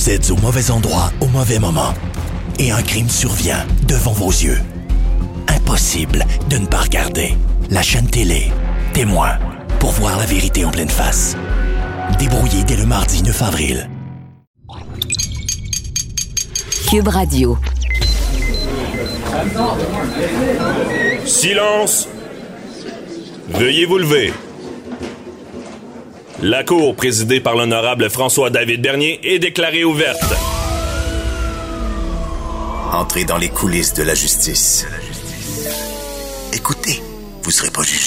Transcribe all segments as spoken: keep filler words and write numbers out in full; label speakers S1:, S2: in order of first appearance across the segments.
S1: Vous êtes au mauvais endroit au mauvais moment. Et un crime survient devant vos yeux. Impossible de ne pas regarder. La chaîne télé, Témoin, pour voir la vérité en pleine face. Débrouillé dès le mardi neuf avril.
S2: Cube Radio.
S3: Silence! Veuillez vous lever. La cour, présidée par l'honorable François-David Bernier, est déclarée ouverte.
S1: Entrez dans les coulisses de la justice. Écoutez, vous serez pas jugé.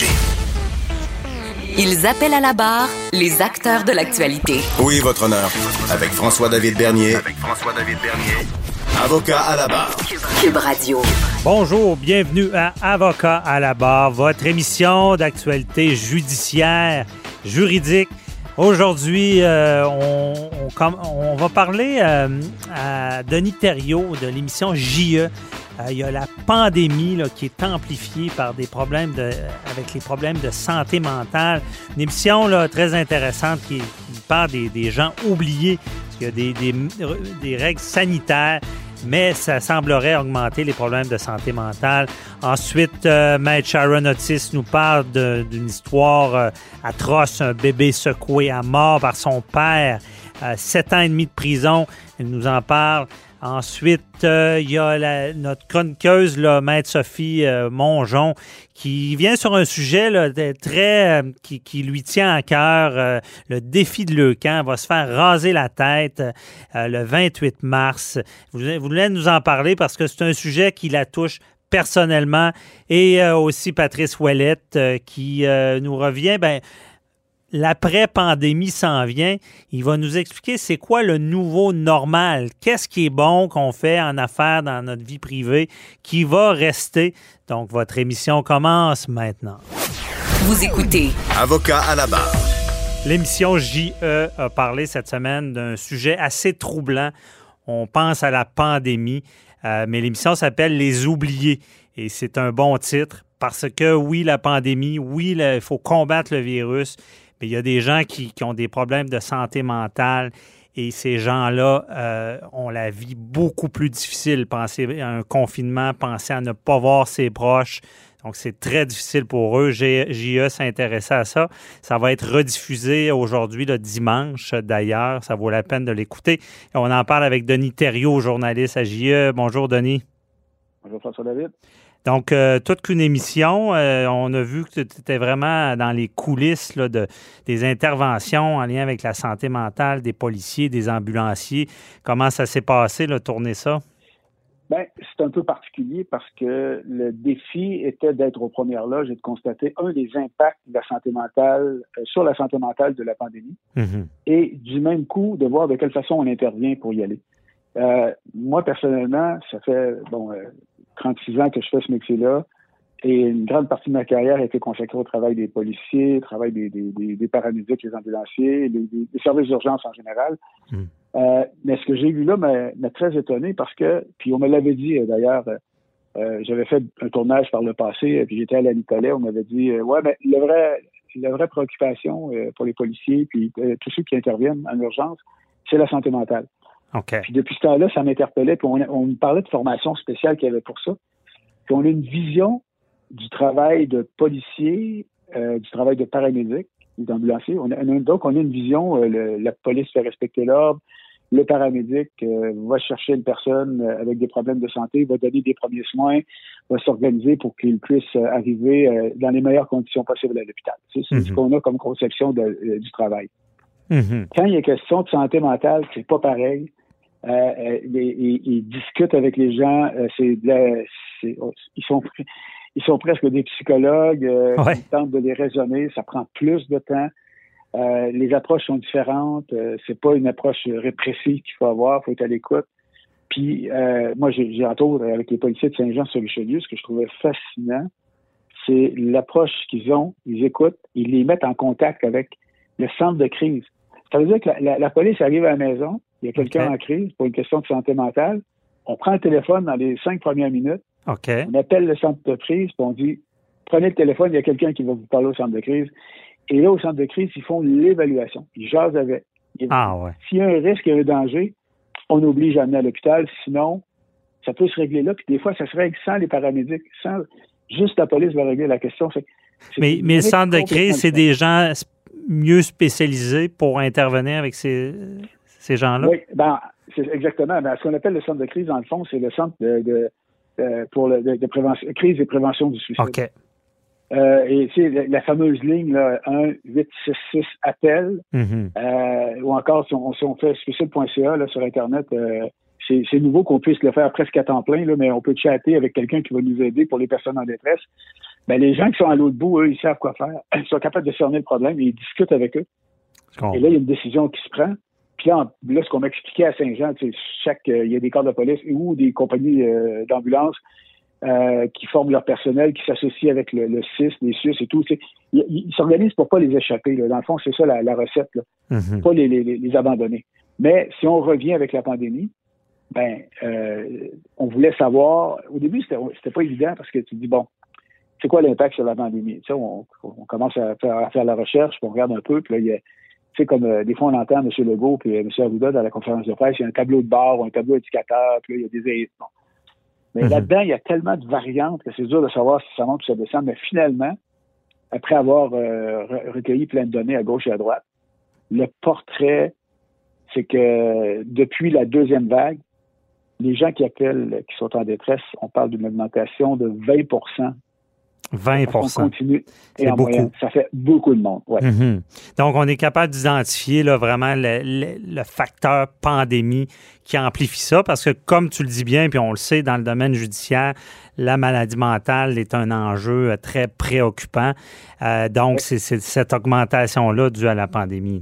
S2: Ils appellent à la barre les acteurs de l'actualité.
S4: Oui, votre honneur. Avec François-David Bernier.
S1: Avec François-David Bernier.
S4: Avocat à la barre.
S2: Cube Radio.
S5: Bonjour, bienvenue à Avocat à la barre, votre émission d'actualité judiciaire, juridique. Aujourd'hui, euh, on, on, on va parler euh, à Denis Thériault de l'émission J E. Euh, il y a la pandémie là, qui est amplifiée par des problèmes de, avec les problèmes de santé mentale. Une émission là, très intéressante qui, qui parle des, des gens oubliés, parce qu'il y a des, des, des règles sanitaires, mais ça semblerait augmenter les problèmes de santé mentale. Ensuite, euh, Maître Sharon Otis nous parle de, d'une histoire euh, atroce, un bébé secoué à mort par son père, euh, sept ans et demi de prison. Elle nous en parle. Ensuite, euh, il y a la, notre chroniqueuse, là, Maître Sophie euh, Mongeon, qui vient sur un sujet là, très euh, qui, qui lui tient à cœur, euh, le défi de Leucan. Elle va se faire raser la tête euh, le vingt-huit mars. Vous, vous voulez nous en parler parce que c'est un sujet qui la touche personnellement. Et euh, aussi Patrice Ouellette euh, qui euh, nous revient... Ben, l'après-pandémie s'en vient. Il va nous expliquer c'est quoi le nouveau normal. Qu'est-ce qui est bon qu'on fait en affaires dans notre vie privée qui va rester. Donc, votre émission commence maintenant.
S2: Vous écoutez
S4: Avocat à la barre.
S5: L'émission J E a parlé cette semaine d'un sujet assez troublant. On pense à la pandémie, euh, mais l'émission s'appelle « Les oubliés ». Et c'est un bon titre parce que, oui, la pandémie, oui, il faut combattre le virus, mais il y a des gens qui, qui ont des problèmes de santé mentale et ces gens-là euh, ont la vie beaucoup plus difficile. Pensez à un confinement, pensez à ne pas voir ses proches. Donc, c'est très difficile pour eux. J E s'intéressait à ça. Ça va être rediffusé aujourd'hui, le dimanche, d'ailleurs. Ça vaut la peine de l'écouter. Et on en parle avec Denis Thériault, journaliste à J E. Bonjour, Denis.
S6: Bonjour, François-David.
S5: Donc, euh, toute qu'une émission, euh, on a vu que tu étais vraiment dans les coulisses là, de, des interventions en lien avec la santé mentale des policiers, des ambulanciers. Comment ça s'est passé, là, tourner ça?
S6: Bien, c'est un peu particulier parce que le défi était d'être aux premières loges et de constater, un, des impacts de la santé mentale, euh, sur la santé mentale de la pandémie, mm-hmm. et du même coup, de voir de quelle façon on intervient pour y aller. Euh, moi, personnellement, ça fait, bon... Euh, trente-six ans que je fais ce métier-là et une grande partie de ma carrière a été consacrée au travail des policiers, au travail des, des, des, des paramédics, des ambulanciers, des, des, des services d'urgence en général. Mm. Euh, mais ce que j'ai vu là m'a, m'a très étonné parce que, puis on me l'avait dit d'ailleurs, euh, j'avais fait un tournage par le passé, puis j'étais à la Nicolet, on m'avait dit, euh, ouais, mais le vrai, la vraie préoccupation euh, pour les policiers puis euh, tous ceux qui interviennent en urgence, c'est la santé mentale.
S5: Okay.
S6: Puis depuis ce temps-là, ça m'interpellait. Puis on, on me parlait de formation spéciale qu'il y avait pour ça. Puis on a une vision du travail de policier, euh, du travail de paramédic ou d'ambulancier. On a, donc, on a une vision, euh, le, la police fait respecter l'ordre, le paramédic euh, va chercher une personne avec des problèmes de santé, va donner des premiers soins, va s'organiser pour qu'il puisse arriver euh, dans les meilleures conditions possibles à l'hôpital. C'est, c'est mm-hmm. ce qu'on a comme conception de, euh, du travail. Mm-hmm. Quand il y a question de santé mentale, c'est pas pareil. Euh, euh, ils, ils discutent avec les gens, euh, c'est, de la, c'est ils sont ils sont presque des psychologues, euh, ouais. Ils tentent de les raisonner, ça prend plus de temps. Euh, les approches sont différentes, euh, c'est pas une approche répressive qu'il faut avoir, il faut être à l'écoute. Puis euh, moi j'ai, j'ai entre autres avec les policiers de Saint-Jean-sur-Richelieu, ce que je trouvais fascinant, c'est l'approche qu'ils ont, ils écoutent, ils les mettent en contact avec le centre de crise. Ça veut dire que la, la, la police arrive à la maison, il y a quelqu'un okay. en crise pour une question de santé mentale. On prend le téléphone dans les cinq premières minutes.
S5: Okay.
S6: On appelle le centre de crise, puis on dit prenez le téléphone, il y a quelqu'un qui va vous parler au centre de crise. Et là, au centre de crise, ils font l'évaluation. Ils jasent avec.
S5: Ah ouais.
S6: S'il y a un risque, il y a un danger, on oblige à amener à l'hôpital. Sinon, ça peut se régler là. Puis des fois, ça se règle sans les paramédics. Sans, juste la police va régler la question. C'est, c'est
S5: mais mais le centre de crise, c'est des gens mieux spécialisés pour intervenir avec ces, ces gens-là?
S6: Oui, ben, c'est exactement. Ben, ce qu'on appelle le centre de crise, dans le fond, c'est le centre de, de, de pour le, de, de prévention, crise et prévention du suicide.
S5: OK.
S6: Euh, et c'est la, la fameuse ligne là, un huit six six appel, mm-hmm. euh, ou encore si on, si on fait suicide point c a là, sur Internet, euh, c'est, c'est nouveau qu'on puisse le faire presque à temps plein, là, mais on peut chatter avec quelqu'un qui va nous aider pour les personnes en détresse. Ben, les gens qui sont à l'autre bout, eux, ils savent quoi faire. Ils sont capables de cerner le problème et ils discutent avec eux. Oh. Et là, il y a une décision qui se prend. Puis là, là ce qu'on m'a expliqué à Saint-Jean, tu sais, chaque, euh, il y a des corps de police ou des compagnies euh, d'ambulance Euh, qui forment leur personnel, qui s'associent avec le, le C I S, les S U S et tout. Ils, ils s'organisent pour pas les échapper. Là. Dans le fond, c'est ça la, la recette. Là. Mm-hmm. Pas les, les, les abandonner. Mais si on revient avec la pandémie, ben, euh, on voulait savoir. Au début, c'était, c'était pas évident parce que tu te dis bon, c'est quoi l'impact sur la pandémie? Tu sais, on, on commence à faire, à faire la recherche, puis on regarde un peu, puis là, il y a. Tu sais, comme euh, des fois, on entend M. Legault et M. Arruda dans la conférence de presse, il y a un tableau de bord ou un tableau indicateur, puis là, il y a des. Bon. Mais mm-hmm. là-dedans, il y a tellement de variantes que c'est dur de savoir si ça monte ou ça descend. Mais finalement, après avoir euh, recueilli plein de données à gauche et à droite, le portrait, c'est que depuis la deuxième vague, les gens qui appellent, qui sont en détresse, on parle d'une augmentation de vingt pour cent.
S5: vingt pour cent.
S6: On continue.
S5: C'est
S6: et en
S5: beaucoup.
S6: Moyenne, ça fait beaucoup de monde. Ouais.
S5: Mm-hmm. Donc, on est capable d'identifier là, vraiment le, le, le facteur pandémie qui amplifie ça parce que, comme tu le dis bien, puis on le sait, dans le domaine judiciaire, la maladie mentale est un enjeu très préoccupant. Euh, donc, ouais. c'est, c'est cette augmentation-là due à la pandémie.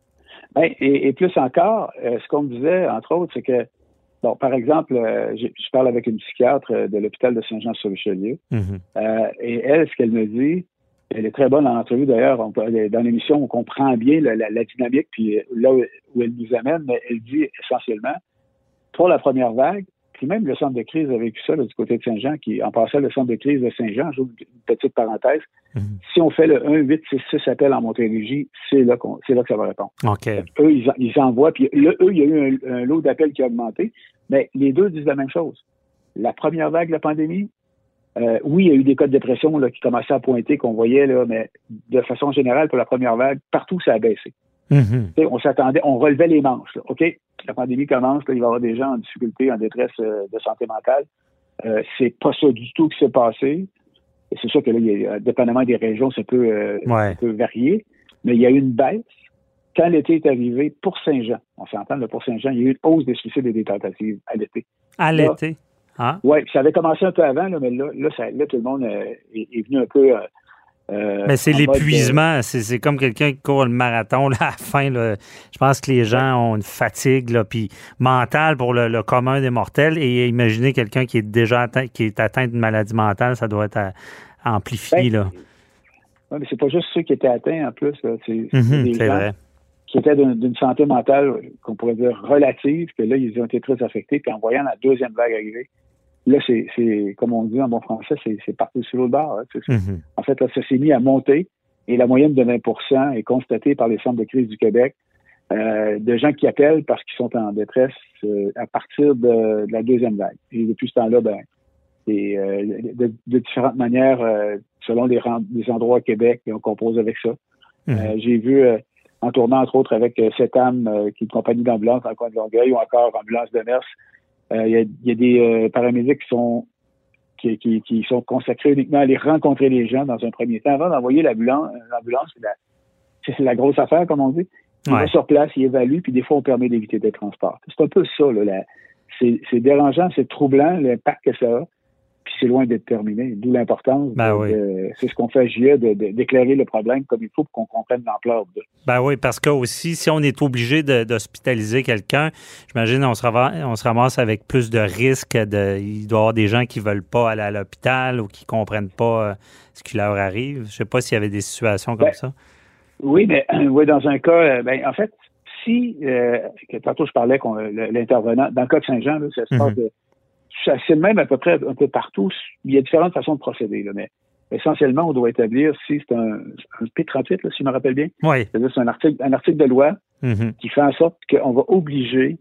S6: Ben, et, et plus encore, euh, ce qu'on me disait, entre autres, c'est que bon, par exemple, euh, je, je parle avec une psychiatre de l'hôpital de Saint-Jean-sur-Richelieu. Mm-hmm. Euh, et elle, ce qu'elle me dit, elle est très bonne en entrevue d'ailleurs, on, dans l'émission, on comprend bien la, la, la dynamique, puis là où, où elle nous amène, mais elle dit essentiellement, pour la première vague, puis même le centre de crise a vécu ça là, du côté de Saint-Jean, qui en passant le centre de crise de Saint-Jean, j'ouvre une petite parenthèse, mm-hmm. si on fait le un huit six six appel en Montérégie, c'est là, qu'on, c'est là que ça va répondre.
S5: Okay.
S6: Eux, ils, ils envoient, puis le, eux, il y a eu un, un lot d'appels qui a augmenté, mais les deux disent la même chose. La première vague de la pandémie, euh, oui, il y a eu des cas de dépression là, qui commençaient à pointer, qu'on voyait, là, mais de façon générale, pour la première vague, partout, ça a baissé. Mm-hmm. On s'attendait, on relevait les manches. Là. OK, la pandémie commence, là, il va y avoir des gens en difficulté, en détresse euh, de santé mentale. Euh, c'est pas ça du tout qui s'est passé. Et c'est sûr que là, il y a, dépendamment des régions, ça peut, euh, ouais. ça peut varier, mais il y a eu une baisse. Quand l'été est arrivé, pour Saint-Jean, on s'entend, là, pour Saint-Jean, il y a eu une hausse des suicides et des tentatives à l'été.
S5: À là, l'été? Hein?
S6: Oui, ça avait commencé un peu avant, là, mais là, là, ça, là tout le monde euh, est, est venu un peu... Euh,
S5: Euh, mais c'est l'épuisement. De... C'est, c'est comme quelqu'un qui court le marathon là, à la fin. Là. Je pense que les gens ont une fatigue là, puis mentale pour le, le commun des mortels. Et imaginez quelqu'un qui est déjà atteint, qui est atteint d'une maladie mentale, ça doit être à, à amplifié.
S6: Ben,
S5: là.
S6: Oui, mais c'est pas juste ceux qui étaient atteints en plus. Là. C'est,
S5: mm-hmm,
S6: c'est des
S5: c'est
S6: gens
S5: vrai.
S6: qui étaient d'une, d'une santé mentale qu'on pourrait dire relative, que là, ils ont été très affectés. Puis en voyant la deuxième vague arriver, là, c'est, c'est, comme on dit en bon français, c'est, c'est parti sur l'autre bord. Hein, mm-hmm. En fait, là, ça s'est mis à monter et la moyenne de vingt pour cent est constatée par les centres de crise du Québec euh, de gens qui appellent parce qu'ils sont en détresse euh, à partir de, de la deuxième vague. Et depuis ce temps-là, ben, et, euh, de, de différentes manières, euh, selon les, les endroits au Québec, on compose avec ça. Mm-hmm. Euh, j'ai vu, euh, en tournant entre autres avec euh, Cetam, euh, qui est une compagnie d'ambulance dans le coin de Longueuil, ou encore Ambulance de Mers, il euh, y, y a des euh, paramédics qui sont qui, qui, qui sont consacrés uniquement à aller rencontrer les gens dans un premier temps. Avant d'envoyer l'ambulance, l'ambulance c'est, la, c'est la grosse affaire, comme on dit. Ils ouais. vont sur place, ils évaluent, puis des fois, on permet d'éviter des transports. C'est un peu ça, là. La, c'est, c'est dérangeant, c'est troublant, l'impact que ça a, puis c'est loin d'être terminé. D'où l'importance,
S5: ben
S6: de,
S5: oui.
S6: de, c'est ce qu'on fait à J E, de, de, d'éclairer le problème comme il faut pour qu'on comprenne l'ampleur de.
S5: Ben oui, parce que aussi, si on est obligé de, d'hospitaliser quelqu'un, j'imagine on se ramasse, on se ramasse avec plus de risques. De, il doit y avoir des gens qui ne veulent pas aller à l'hôpital ou qui ne comprennent pas euh, ce qui leur arrive. Je ne sais pas s'il y avait des situations comme
S6: ben, ça. Oui, mais oui, dans un cas, ben, en fait, si, euh, que tantôt je parlais qu'on l'intervenant, dans le cas de Saint-Jean, là, ça se passe mm-hmm. de c'est le même à peu près un peu partout. Il y a différentes façons de procéder, là, mais essentiellement, on doit établir si c'est un, un P trente-huit, là, si je me rappelle bien.
S5: Oui.
S6: C'est-à-dire c'est un article, un article de loi mm-hmm. qui fait en sorte qu'on va obliger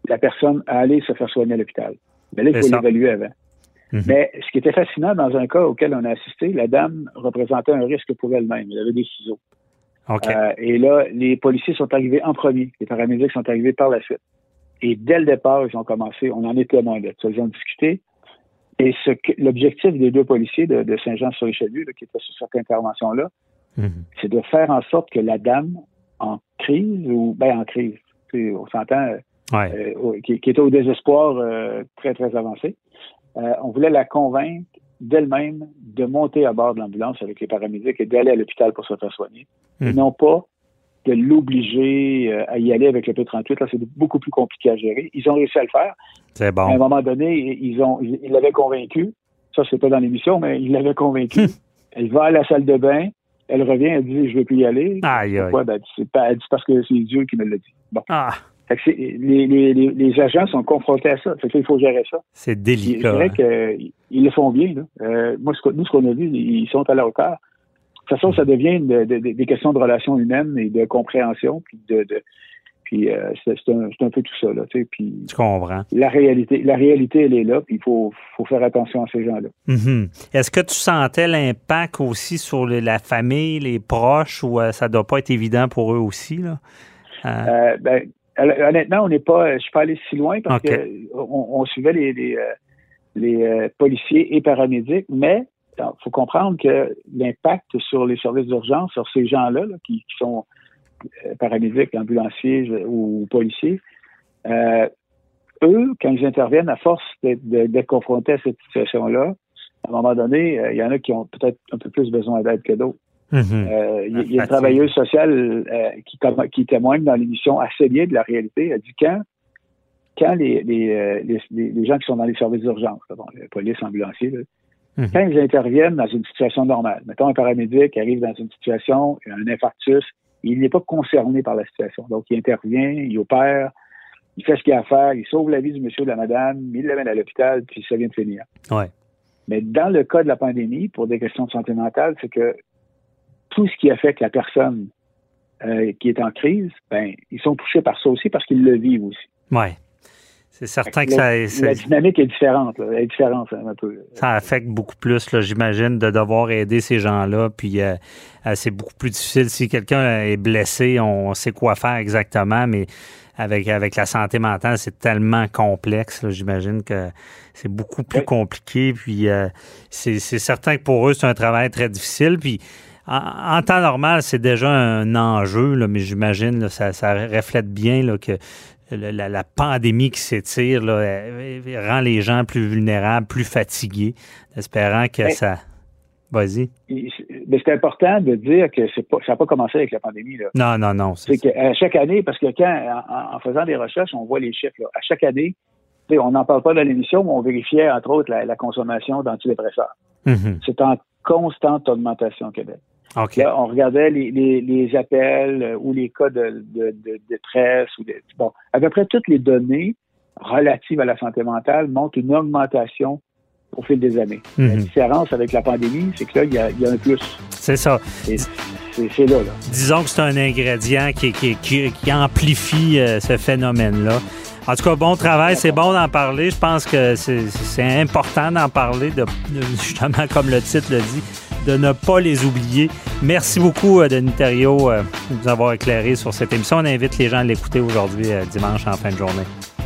S6: la personne à aller se faire soigner à l'hôpital. Mais là, il
S5: C'est
S6: faut
S5: ça.
S6: l'évaluer avant.
S5: Mhm.
S6: Mais ce qui était fascinant dans un cas auquel on a assisté, la dame représentait un risque pour elle-même. Elle avait des ciseaux.
S5: OK.
S6: Euh, et là, les policiers sont arrivés en premier. Les paramédics sont arrivés par la suite. Et dès le départ, ils ont commencé, on en est témoins de ça. Ils ont discuté. Et ce que, l'objectif des deux policiers de, de Saint-Jean-sur-Richelieu, là, qui étaient sur cette intervention-là,
S5: Mhm.
S6: c'est de faire en sorte que la dame en crise, ou ben en crise, tu sais, on s'entend,
S5: Ouais.
S6: euh, qui, qui était au désespoir euh, très, très avancé, euh, on voulait la convaincre d'elle-même de monter à bord de l'ambulance avec les paramédics et d'aller à l'hôpital pour se faire soigner.
S5: Mhm.
S6: Et non pas de l'obliger euh, à y aller avec le P trente-huit. Là, c'est beaucoup plus compliqué à gérer. Ils ont réussi à le faire.
S5: C'est
S6: À un
S5: bon.
S6: moment donné, ils ont, ils ils l'avaient convaincu. Ça, c'est pas dans l'émission, mais ils l'avaient convaincu. Elle va à la salle de bain. Elle revient, elle dit, je veux plus y aller.
S5: Aïe, aïe.
S6: Pourquoi? Ben, c'est pas, elle dit parce que c'est Dieu qui me l'a dit. Bon.
S5: Ah,
S6: Fait que c'est, les, les, les, les agents sont confrontés à ça. Fait que là, il faut gérer ça.
S5: c'est
S6: Puis, je
S5: délicat.
S6: dirais
S5: hein.
S6: qu'ils le font bien. Là. Euh, moi, ce que, nous, ce qu'on a vu, ils sont à leur hauteur. De toute façon, ça devient de, de, de, des questions de relations humaines et de compréhension. Puis, de, de, puis euh, c'est, c'est, un, c'est un peu tout ça. Là, tu sais, puis
S5: Tu comprends.
S6: la réalité, la réalité, elle est là. Puis il faut, faut faire attention à ces gens-là.
S5: Mhm. Est-ce que tu sentais l'impact aussi sur le- la famille, les proches, ou euh, ça doit pas être évident pour eux aussi, là? Euh,
S6: Euh, ben, honnêtement, on n'est pas, je suis pas allé si loin parce
S5: OK.
S6: que on, on suivait les, les, euh, les euh, policiers et paramédics, mais il faut comprendre que l'impact sur les services d'urgence, sur ces gens-là là, qui, qui sont euh, paramédics, ambulanciers je- ou policiers, euh, eux, quand ils interviennent, à force d'être, de- d'être confrontés à cette situation-là, à un moment donné, euh, il y en a qui ont peut-être un peu plus besoin d'aide que d'autres.
S5: mhm.
S6: Euh, Il y, a- il y a
S5: La
S6: une travailleuse sociale euh, qui, com- qui témoigne dans l'émission assez bien de la réalité. Elle dit quand, quand les, les, euh, les, les- les gens qui sont dans les services d'urgence, là, bon, la police, ambulanciers, là,
S5: Mhm.
S6: quand ils interviennent dans une situation normale, mettons un paramédic qui arrive dans une situation, il a un infarctus, il n'est pas concerné par la situation. Donc, il intervient, il opère, il fait ce qu'il a à faire, il sauve la vie du monsieur ou de la madame, il l'amène à l'hôpital, puis ça vient de finir.
S5: Ouais.
S6: Mais dans le cas de la pandémie, pour des questions de santé mentale, c'est que tout ce qui affecte la personne euh, qui est en crise, ben, ils sont touchés par ça aussi parce qu'ils le vivent aussi.
S5: Ouais. C'est certain que
S6: la,
S5: ça,
S6: la
S5: c'est-
S6: dynamique est différente, là. Elle est différente hein, un peu.
S5: ça affecte beaucoup plus, là, j'imagine, de devoir aider ces gens-là. Puis euh, euh, c'est beaucoup plus difficile. Si quelqu'un est blessé, on sait quoi faire exactement, mais avec, avec la santé mentale, c'est tellement complexe. Là, j'imagine que c'est beaucoup plus
S6: Oui.
S5: compliqué. Puis euh, c'est, c'est certain que pour eux, c'est un travail très difficile. Puis en, en temps normal, c'est déjà un enjeu, là, mais j'imagine là, ça, ça reflète bien là, que la, la- la pandémie qui s'étire là, elle- elle rend les gens plus vulnérables, plus fatigués, espérant que
S6: Mais-
S5: ça... Vas-y.
S6: Il- Mais c'est important de dire que c'est pas, ça n'a pas commencé avec la pandémie. Là.
S5: Non, non, non. C'est
S6: C'est qu'à chaque année, parce que quand, en, en faisant des recherches, on voit les chiffres. Là. À chaque année, tu sais, on n'en parle pas dans l'émission, mais on vérifiait, entre autres, la, la consommation d'antidépresseurs.
S5: Mhm.
S6: C'est en constante augmentation au Québec.
S5: OK.
S6: Là, on regardait les, les, les appels euh, ou les cas de, de, de détresse. Ou de, bon, à peu près toutes les données relatives à la santé mentale montrent une augmentation au fil des années. La
S5: Mhm.
S6: différence avec la pandémie, c'est que là, il y a, il y a un plus.
S5: C'est ça.
S6: Et c'est, c'est là, là.
S5: Disons que c'est un ingrédient qui, qui, qui, qui amplifie euh, ce phénomène-là. En tout cas, bon travail, c'est bon d'en parler. Je pense que c'est, c'est important d'en parler, de, de- justement, comme le titre le dit, de ne pas les oublier. Merci beaucoup, euh, Denis Thériault, euh, de nous avoir éclairé sur cette émission. On invite les gens à l'écouter aujourd'hui, euh, dimanche, en fin de journée.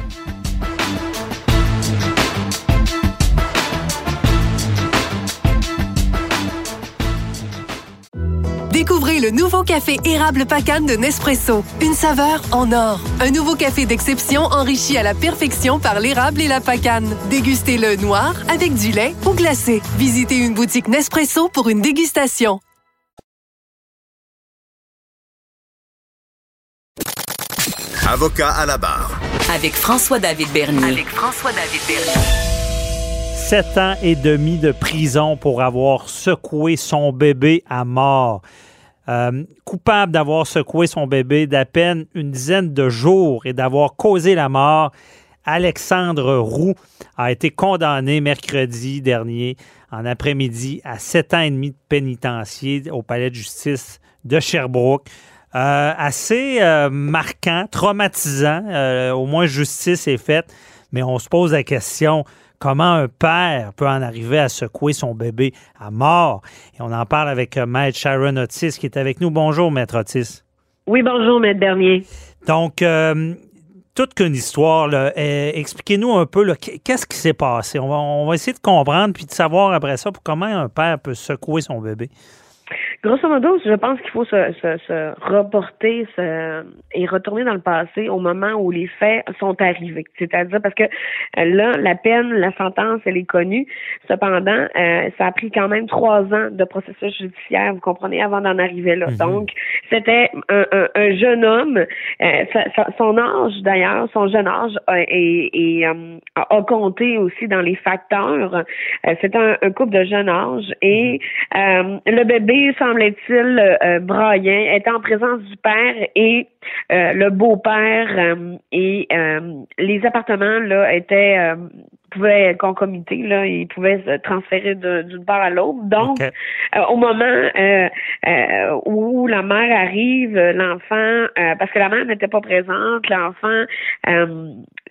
S2: Découvrez le nouveau café érable Pacane de Nespresso. Une saveur en or. Un nouveau café d'exception enrichi à la perfection par l'érable et la pacane. Dégustez-le noir, avec du lait ou glacé. Visitez une boutique Nespresso pour une dégustation.
S4: Avocat à la barre.
S2: Avec François-David Bernier. Avec François-David Bernier.
S5: Sept ans et demi de prison pour avoir secoué son bébé à mort. Euh, coupable d'avoir secoué son bébé d'à peine une dizaine de jours et d'avoir causé la mort, Alexandre Roux a été condamné mercredi dernier en après-midi à sept ans et demi de pénitencier au palais de justice de Sherbrooke. euh, assez euh, marquant, traumatisant. Euh, au moins, justice est faite. Mais on se pose la question, comment un père peut en arriver à secouer son bébé à mort? Et on en parle avec euh, Maître Sharon Otis qui est avec nous. Bonjour, Maître Otis.
S7: Oui, bonjour, Maître Bernier.
S5: Donc, euh, toute qu'une histoire. Là. Euh, expliquez-nous un peu, là, qu'est-ce qui s'est passé? On va, on va essayer de comprendre puis de savoir après ça comment un père peut secouer son bébé.
S7: Grosso modo, je pense qu'il faut se, se, se reporter se, et retourner dans le passé au moment où les faits sont arrivés. C'est-à-dire parce que là, la peine, la sentence, elle est connue. Cependant, euh, ça a pris quand même trois ans de processus judiciaire, vous comprenez, avant d'en arriver là. Mm-hmm. Donc, c'était un, un, un jeune homme. Euh, sa, sa, son âge, d'ailleurs, son jeune âge a, et, et, euh, a compté aussi dans les facteurs. Euh, c'était un, un couple de jeune âge et euh, le bébé, semblait-il, euh, braillant, était en présence du père et euh, le beau-père euh, et euh, les appartements là étaient euh, pouvaient concomiter, là, ils pouvaient se transférer de, d'une part à l'autre. Donc, okay. euh, au moment euh, euh, où la mère arrive, l'enfant, euh, parce que la mère n'était pas présente, l'enfant euh,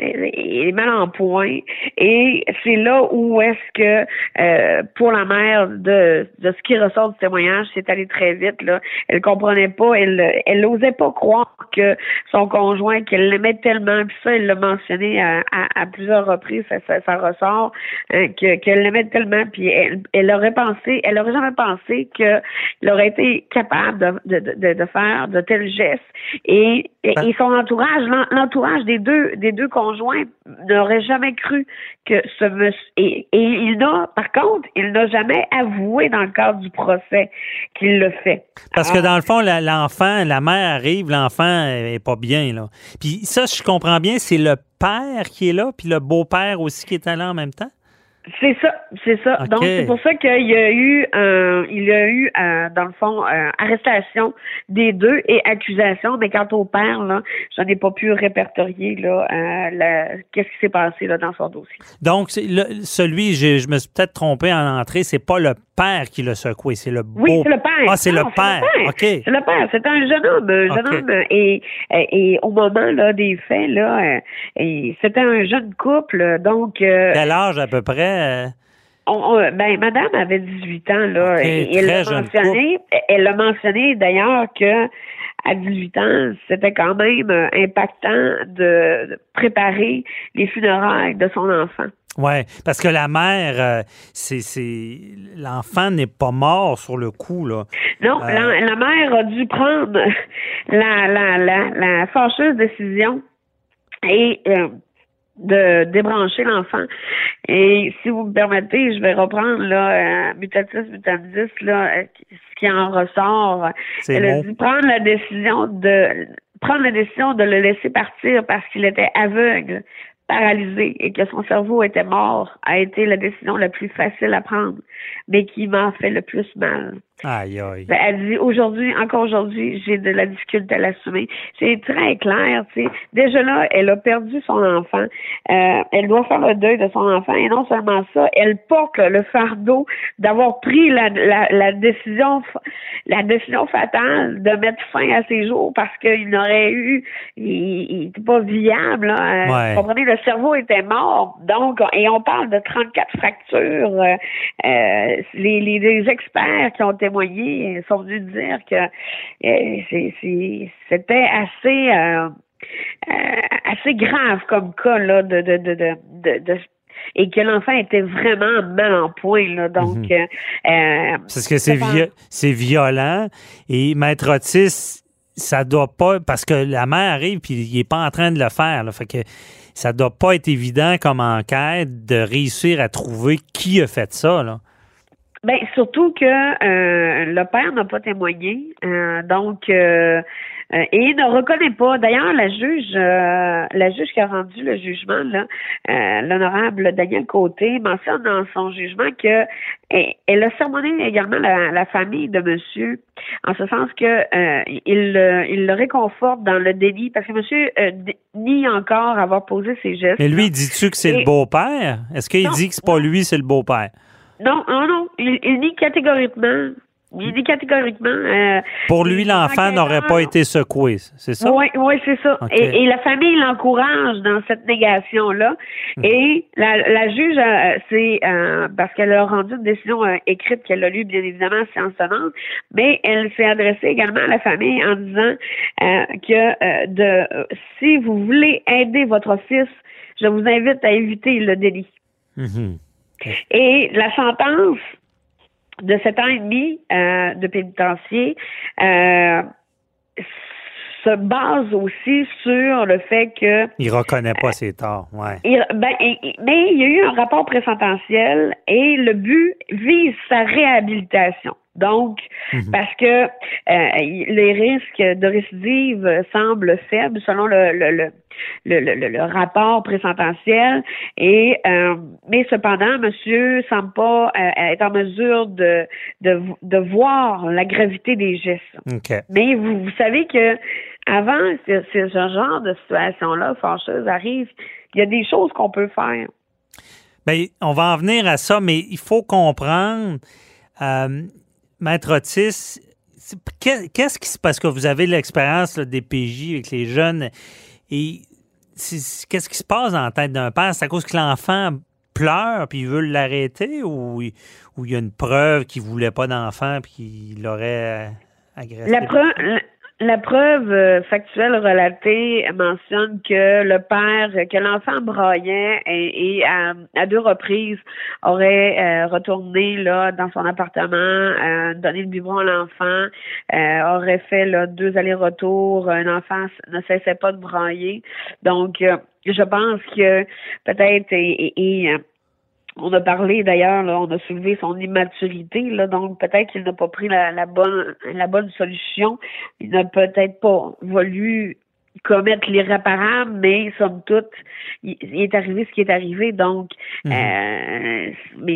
S7: est mal en point. Et c'est là où est-ce que, euh, pour la mère, de, de ce qui ressort du témoignage, c'est allé très vite, là. Elle comprenait pas, elle, elle n'osait pas croire que son conjoint, qu'elle l'aimait tellement, puis ça, elle l'a mentionné à, à, à plusieurs reprises, ça, ça, ça ressort, hein, que, qu'elle l'aimait tellement, puis elle, elle aurait pensé, elle aurait jamais pensé qu'il aurait été capable de, de, de, de faire de tels gestes. Et, et, et son entourage, l'entourage des deux, des deux conjoints n'aurait jamais cru que ce monsieur, et, et il n'a, par contre, il n'a jamais avoué dans le cadre du procès qu'il le fait.
S5: Parce Alors, que dans le fond, la, l'enfant, la mère arrive, l'enfant est pas bien, là. Puis ça, je comprends bien, c'est le père qui est là, puis le beau-père aussi qui est là en même temps?
S7: C'est ça, c'est ça. Okay. Donc, c'est pour ça qu'il y a eu, euh, il y a eu, euh, dans le fond, euh, arrestation des deux et accusation. Mais quant au père, là, j'en ai pas pu répertorier là, euh, la, qu'est-ce qui s'est passé là dans son dossier.
S5: Donc, c'est le, celui, je, je me suis peut-être trompé en entrée, c'est pas le père qui l'a secoué, c'est le beau.
S7: Oui, c'est le père.
S5: Ah, c'est,
S7: non,
S5: le, père.
S7: c'est le père.
S5: OK.
S7: C'est le père. C'est un jeune homme, un jeune okay. homme. Et, et, et au moment là des faits, là, et c'était un jeune couple, donc. Euh,
S5: Quel âge à peu près?
S7: On, on, ben, madame avait dix-huit ans, là, okay, et elle l'a mentionné, elle l'a mentionné d'ailleurs que à dix-huit ans, c'était quand même impactant de, de préparer les funérailles de son enfant.
S5: Oui, parce que la mère, euh, c'est, c'est l'enfant n'est pas mort sur le coup, là.
S7: Non, euh... la, la mère a dû prendre la, la, la, la fâcheuse décision et euh, de débrancher l'enfant. Et si vous me permettez, je vais reprendre là euh, mutatis mutandis là euh, ce qui en ressort. C'est Elle bon. a dû prendre la décision de prendre la décision de le laisser partir parce qu'il était aveugle, paralysé et que son cerveau était mort a été la décision la plus facile à prendre, mais qui m'a fait le plus mal.
S5: Aïe, aïe.
S7: Elle dit aujourd'hui, encore aujourd'hui, j'ai de la difficulté à l'assumer. C'est très clair, tu sais. Déjà là, elle a perdu son enfant. Euh, elle doit faire le deuil de son enfant. Et non seulement ça, elle porte là, le fardeau d'avoir pris la, la, la décision, la décision fatale de mettre fin à ses jours parce qu'il n'aurait eu, il n'était pas viable. Là.
S5: Ouais.
S7: Vous comprenez, le cerveau était mort. Donc, et on parle de trente-quatre fractures. Euh, euh, les, les, les experts qui ont témoigné sont venus dire que euh, c'est, c'est, c'était assez euh, euh, assez grave comme cas là de de de de, de, de et que l'enfant était vraiment mal en point là, donc mm-hmm. euh,
S5: parce que c'est vi- c'est violent et Maître Otis, ça doit pas, parce que la mère arrive puis il est pas en train de le faire là, fait que ça doit pas être évident comme enquête de réussir à trouver qui a fait ça là.
S7: Ben surtout que euh, le père n'a pas témoigné, euh, donc euh, euh, et il ne reconnaît pas. D'ailleurs, la juge, euh, la juge qui a rendu le jugement, là, euh, l'honorable Daniel Côté, mentionne dans son jugement que et, elle a sermonné également la, la famille de monsieur, en ce sens que euh, il, il le réconforte dans le déni, parce que monsieur euh, nie encore avoir posé ses gestes.
S5: Mais lui, dis-tu que c'est et, le beau-père? Est-ce qu'il non, dit que c'est pas lui, c'est le beau-père?
S7: Non, non, non. Il, il nie catégoriquement Il dit catégoriquement. Euh,
S5: Pour lui, l'enfant n'aurait pas été secoué, c'est ça?
S7: Oui, oui, c'est ça.
S5: Okay.
S7: Et, et la famille l'encourage dans cette négation-là. Mmh. Et la, la juge, euh, c'est euh, parce qu'elle a rendu une décision euh, écrite qu'elle a lue, bien évidemment, séance tenante, mais elle s'est adressée également à la famille en disant euh, que euh, de euh, si vous voulez aider votre fils, je vous invite à éviter le délit. Mmh. Et la sentence de sept ans et demi euh, de pénitencier euh, se base aussi sur le fait que...
S5: Il reconnaît pas euh, ses torts, ouais.
S7: Il, ben, il, mais il y a eu un rapport présententiel et le but vise sa réhabilitation. Donc, mm-hmm. parce que euh, les risques de récidive semblent faibles selon le, le, le Le, le, le rapport présententiel et euh, mais cependant monsieur semble pas euh, être en mesure de, de de voir la gravité des gestes.
S5: Okay.
S7: Mais vous, vous savez que avant ce, ce genre de situation là fâcheuse arrive, il y a des choses qu'on peut faire.
S5: Bien, on va en venir à ça, mais il faut comprendre, euh, Maître Otis, qu'est-ce qui se passe, parce que vous avez l'expérience là, des P J avec les jeunes. Et c'est, qu'est-ce qui se passe dans la tête d'un père? C'est à cause que l'enfant pleure puis il veut l'arrêter ou il, ou il y a une preuve qu'il ne voulait pas d'enfant puis qu'il l'aurait agressé?
S7: La preuve, la, la preuve euh, factuelle relatée mentionne que le père, que l'enfant braillait et, et à, à deux reprises aurait euh, retourné là dans son appartement, euh, donné le biberon à l'enfant, euh, aurait fait là deux allers-retours, un enfant ne cessait pas de brailler. Donc, euh, je pense que peut-être et, et, et on a parlé d'ailleurs, là, on a soulevé son immaturité, là, donc peut-être qu'il n'a pas pris la, la bonne la bonne solution. Il n'a peut-être pas voulu commettre l'irréparable, mais somme toute, il, il est arrivé ce qui est arrivé, donc mmh. euh, mais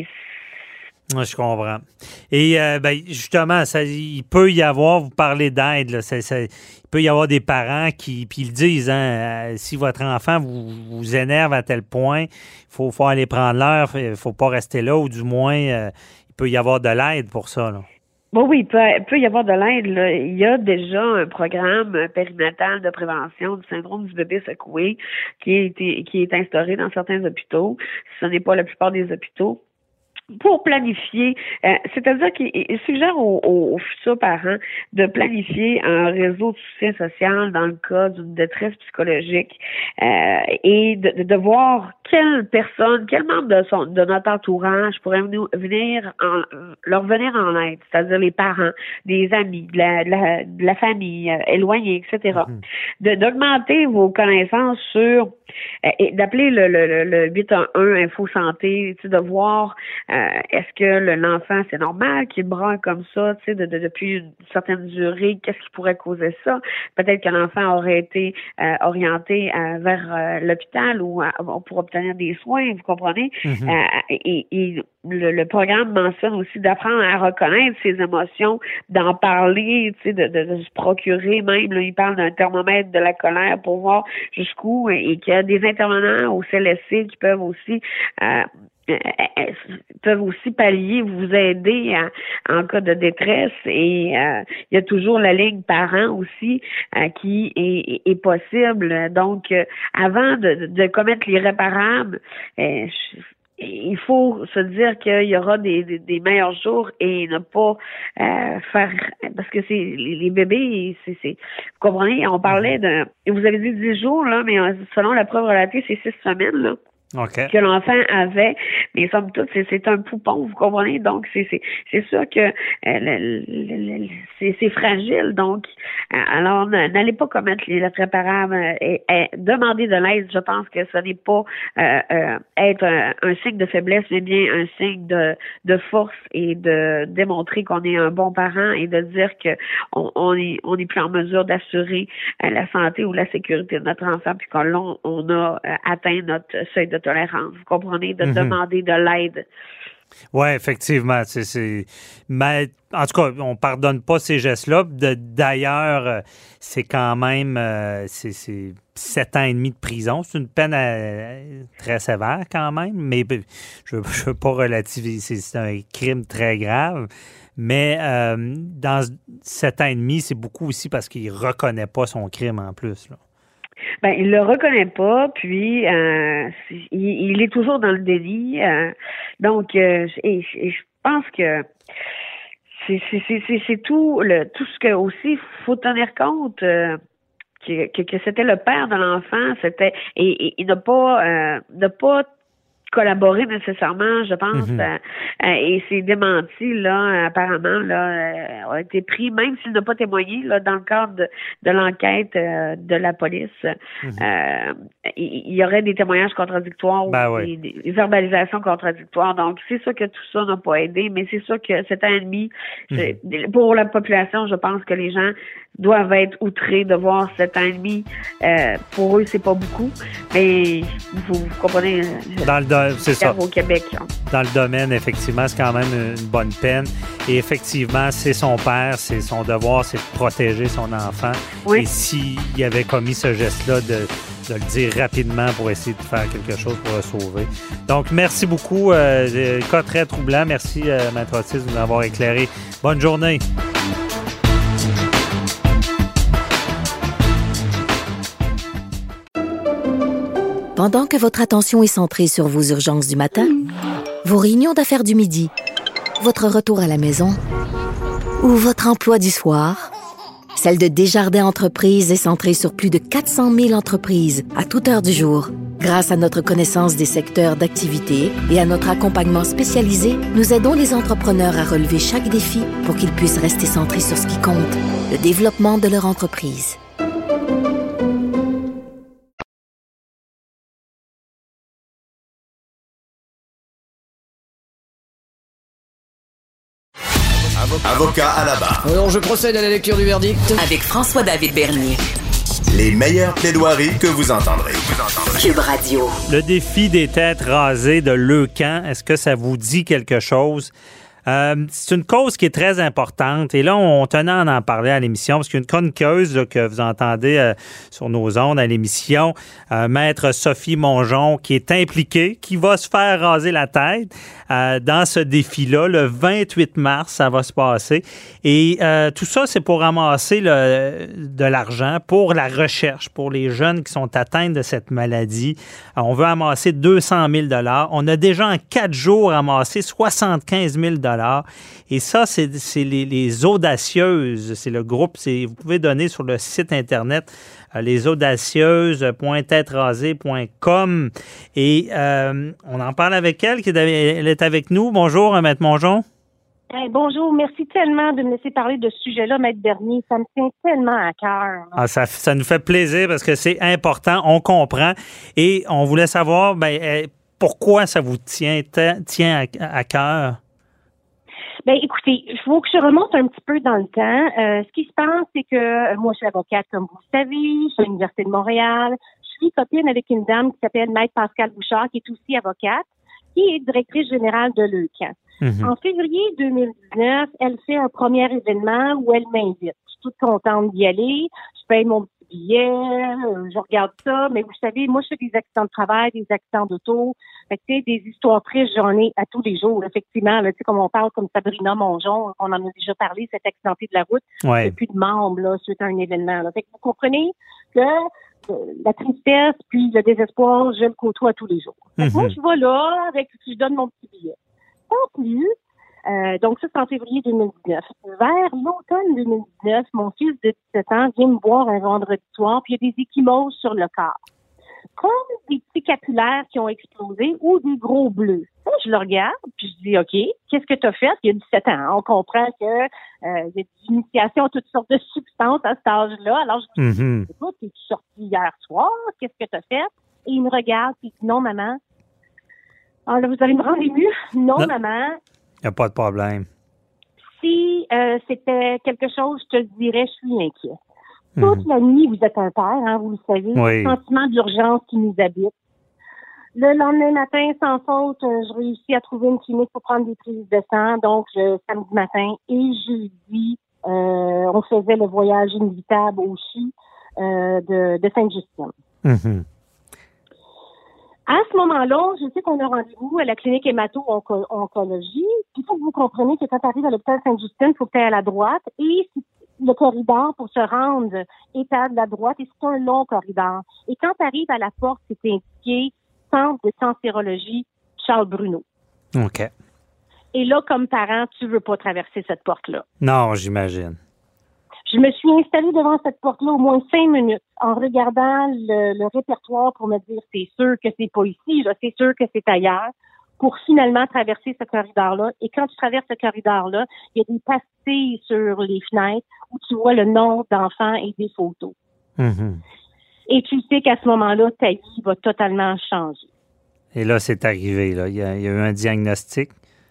S5: moi, je comprends. Et euh, ben, justement, ça, il peut y avoir, vous parlez d'aide, là, ça, ça, il peut y avoir des parents qui puis ils disent, hein, euh, si votre enfant vous, vous énerve à tel point, il faut, faut aller prendre l'heure, il ne faut pas rester là, ou du moins, euh, il peut y avoir de l'aide pour ça. Là.
S7: Bon, oui, il peut, il peut y avoir de l'aide. Là. Il y a déjà un programme périnatal de prévention du syndrome du bébé secoué qui, a été, qui est instauré dans certains hôpitaux. Ce n'est pas la plupart des hôpitaux. Pour planifier, euh, c'est-à-dire qu'il suggère aux, aux, aux futurs parents de planifier un réseau de soutien social dans le cas d'une détresse psychologique euh, et de, de voir quelle personne, quel membre de son de notre entourage pourrait venir en, leur venir en aide, c'est-à-dire les parents, des amis, de la, de la, de la famille euh, éloignée, et cetera. Mm-hmm. De, d'augmenter vos connaissances sur euh, et d'appeler le, le, le, le huit un un Info Santé, tu sais, de voir euh, est-ce que le, l'enfant, c'est normal qu'il braille comme ça, tu sais, de, de, depuis une certaine durée, qu'est-ce qui pourrait causer ça? Peut-être que l'enfant aurait été euh, orienté euh, vers euh, l'hôpital ou euh, pour obtenir des soins, vous comprenez? Mm-hmm. Euh, et, et le, le programme mentionne aussi d'apprendre à reconnaître ses émotions, d'en parler, tu sais, de, de, de se procurer même, là, il parle d'un thermomètre de la colère pour voir jusqu'où, et qu'il y a des intervenants au C L S C qui peuvent aussi euh, peuvent aussi pallier, vous aider en, en cas de détresse, et euh, il y a toujours la ligne parents aussi euh, qui est, est possible. Donc, euh, avant de, de commettre l'irréparable, euh, je, il faut se dire qu'il y aura des, des, des meilleurs jours et ne pas euh, faire, parce que c'est les, les bébés, c'est, c'est vous comprenez, on parlait de, vous avez dit dix jours là, mais selon la preuve relatée, c'est six semaines là.
S5: Okay.
S7: Que l'enfant avait, mais somme toute, c'est, c'est un poupon, vous comprenez? Donc, c'est, c'est, c'est sûr que euh, le, le, le, c'est, c'est fragile. Donc, euh, alors, n'allez pas commettre l'irréparable et, et demander de l'aide. Je pense que ce n'est pas euh, euh, être un, un signe de faiblesse, mais bien un signe de, de force, et de démontrer qu'on est un bon parent et de dire que on, on est, on est plus en mesure d'assurer euh, la santé ou la sécurité de notre enfant, puis qu'on on a euh, atteint notre seuil de tolérance, vous comprenez, de mm-hmm. demander de l'aide.
S5: Oui, effectivement. C'est, c'est... Mais, en tout cas, on ne pardonne pas ces gestes-là. De, d'ailleurs, c'est quand même euh, c'est, c'est sept ans et demi de prison. C'est une peine à, très sévère quand même, mais je ne veux pas relativiser. C'est un crime très grave. Mais euh, dans sept ans et demi, c'est beaucoup aussi parce qu'il ne reconnaît pas son crime en plus, là.
S7: Ben, il le reconnaît pas, puis euh, il, il est toujours dans le délit. Euh, donc, euh, et, et je pense que c'est, c'est, c'est, c'est tout le tout ce que aussi faut tenir compte. Euh, que, que, que c'était le père de l'enfant, c'était et, et, et ne pas euh, ne pas collaborer nécessairement, je pense, mm-hmm. euh, euh, et c'est démenti, là, apparemment, là, euh, a été pris, même s'il n'a pas témoigné, là, dans le cadre de, de l'enquête euh, de la police. Mm-hmm. Euh, il y, y aurait des témoignages contradictoires
S5: ben
S7: ou
S5: oui.
S7: des, des verbalisations contradictoires. Donc, c'est sûr que tout ça n'a pas aidé, mais c'est sûr que sept ans et demi, mm-hmm. pour la population, je pense que les gens doivent être outrés de voir sept ans et demi. Euh, pour eux, c'est pas beaucoup, mais vous, vous comprenez.
S5: Dans le do- c'est ça.
S7: Au Québec. Hein.
S5: Dans le domaine, effectivement, c'est quand même une bonne peine. Et effectivement, c'est son père, c'est son devoir, c'est de protéger son enfant.
S7: Oui.
S5: Et s'il avait commis ce geste-là, de, de le dire rapidement pour essayer de faire quelque chose pour le sauver. Donc, merci beaucoup. Euh, cas très troublant. Merci, euh, Maître Otis, de nous avoir éclairé. Bonne journée.
S8: Pendant que votre attention est centrée sur vos urgences du matin, vos réunions d'affaires du midi, votre retour à la maison ou votre emploi du soir, celle de Desjardins Entreprises est centrée sur plus de quatre cent mille entreprises à toute heure du jour. Grâce à notre connaissance des secteurs d'activité et à notre accompagnement spécialisé, nous aidons les entrepreneurs à relever chaque défi pour qu'ils puissent rester centrés sur ce qui compte, le développement de leur entreprise.
S4: Avocat à la barre.
S9: Alors, je procède à la lecture du verdict.
S10: Avec François-David Bernier.
S4: Les meilleures plaidoiries que vous entendrez.
S10: Cube Radio.
S5: Le défi des têtes rasées de Leucan, est-ce que ça vous dit quelque chose? Euh, c'est une cause qui est très importante et là, on tenait à en parler à l'émission parce qu'il y a une chroniqueuse là, que vous entendez euh, sur nos ondes à l'émission, euh, Maître Sophie Mongeon, qui est impliquée, qui va se faire raser la tête euh, dans ce défi-là. Le vingt-huit mars, ça va se passer. Et euh, tout ça, c'est pour ramasser le, de l'argent pour la recherche, pour les jeunes qui sont atteints de cette maladie. Alors, on veut amasser deux cent mille dollars. On a déjà en quatre jours amassé soixante-quinze mille dollars. Et ça, c'est, c'est les, les audacieuses. C'est le groupe. C'est, vous pouvez donner sur le site Internet euh, lesaudacieuses point tête rasée point com. Et euh, on en parle avec elle. Qui est, elle est avec nous. Bonjour, Maître Mongeon.
S11: Hey, bonjour. Merci tellement de me laisser parler de ce sujet-là, Maître Bernier. Ça me tient tellement à cœur.
S5: Ah, ça, ça nous fait plaisir parce que c'est important. On comprend. Et on voulait savoir ben, pourquoi ça vous tient, tient à, à cœur.
S11: Ben, écoutez, il faut que je remonte un petit peu dans le temps. Euh, ce qui se passe, c'est que euh, moi, je suis avocate, comme vous le savez. Je suis à l'Université de Montréal. Je suis copine avec une dame qui s'appelle Maître Pascal Bouchard, qui est aussi avocate, qui est directrice générale de Leucan. Mm-hmm. En février deux mille dix-neuf, elle fait un premier événement où elle m'invite. Je suis toute contente d'y aller. Je paye mon petit billet, euh, je regarde ça. Mais vous savez, moi, je fais des accidents de travail, des accidents d'auto. Fait que, tu sais, des histoires tristes, j'en ai à tous les jours, effectivement. Là, tu sais, comme on parle comme Sabrina Mongeon, on en a déjà parlé, cette accidentée de la route.
S5: Ouais.
S11: Il n'y a plus de membres, là, suite à un événement, là. Fait que vous comprenez que euh, la tristesse puis le désespoir, je le côtoie tous les jours. Fait que mm-hmm. moi, je vais là, avec, je donne mon petit billet. En plus, euh, donc ça, c'est en février deux mille dix-neuf. Vers l'automne deux mille dix-neuf, mon fils de dix-sept ans vient me voir un vendredi soir, puis il y a des ecchymoses sur le corps. Comme des petits capillaires qui ont explosé ou des gros bleus. Là, je le regarde, puis je dis, OK, qu'est-ce que tu as fait? Il y a dix-sept ans. On comprend que euh, il y a des initiations à toutes sortes de substances à cet âge-là. Alors, je lui dis, mm-hmm. écoute, es-tu sorti hier soir? Qu'est-ce que tu as fait? Et il me regarde, puis il dit, non, maman. Alors là, vous allez me rendre ému. Non, non, maman.
S5: Il n'y a pas de problème.
S11: Si euh, c'était quelque chose, je te le dirais, je suis inquiet. Toute mmh. la nuit, vous êtes un père, hein, vous le savez.
S5: Oui.
S11: Le sentiment d'urgence qui nous habite. Le lendemain matin, sans faute, je réussis à trouver une clinique pour prendre des prises de sang. Donc, je, samedi matin et jeudi, euh, on faisait le voyage inévitable au C H U euh, de, de Sainte-Justine.
S5: Mmh.
S11: À ce moment-là, je sais qu'on a rendez-vous à la clinique hémato-oncologie. Il faut que vous compreniez que quand tu arrives à l'hôpital Sainte-Justine, il faut que tu ailles à la droite. Et le corridor pour se rendre est à la droite et c'est un long corridor. Et quand tu arrives à la porte, c'est indiqué Centre de cancérologie Charles Bruno.
S5: OK.
S11: Et là, comme parent, tu veux pas traverser cette porte-là.
S5: Non, j'imagine.
S11: Je me suis installée devant cette porte-là au moins cinq minutes en regardant le, le répertoire pour me dire c'est sûr que c'est pas ici, là, c'est sûr que c'est ailleurs, pour finalement traverser ce corridor-là. Et quand tu traverses ce corridor-là, il y a des pastilles sur les fenêtres où tu vois le nom d'enfants et des photos.
S5: Mm-hmm.
S11: Et tu sais qu'à ce moment-là, ta vie va totalement changer.
S5: Et là, c'est arrivé, là. Il y a, il y a eu un diagnostic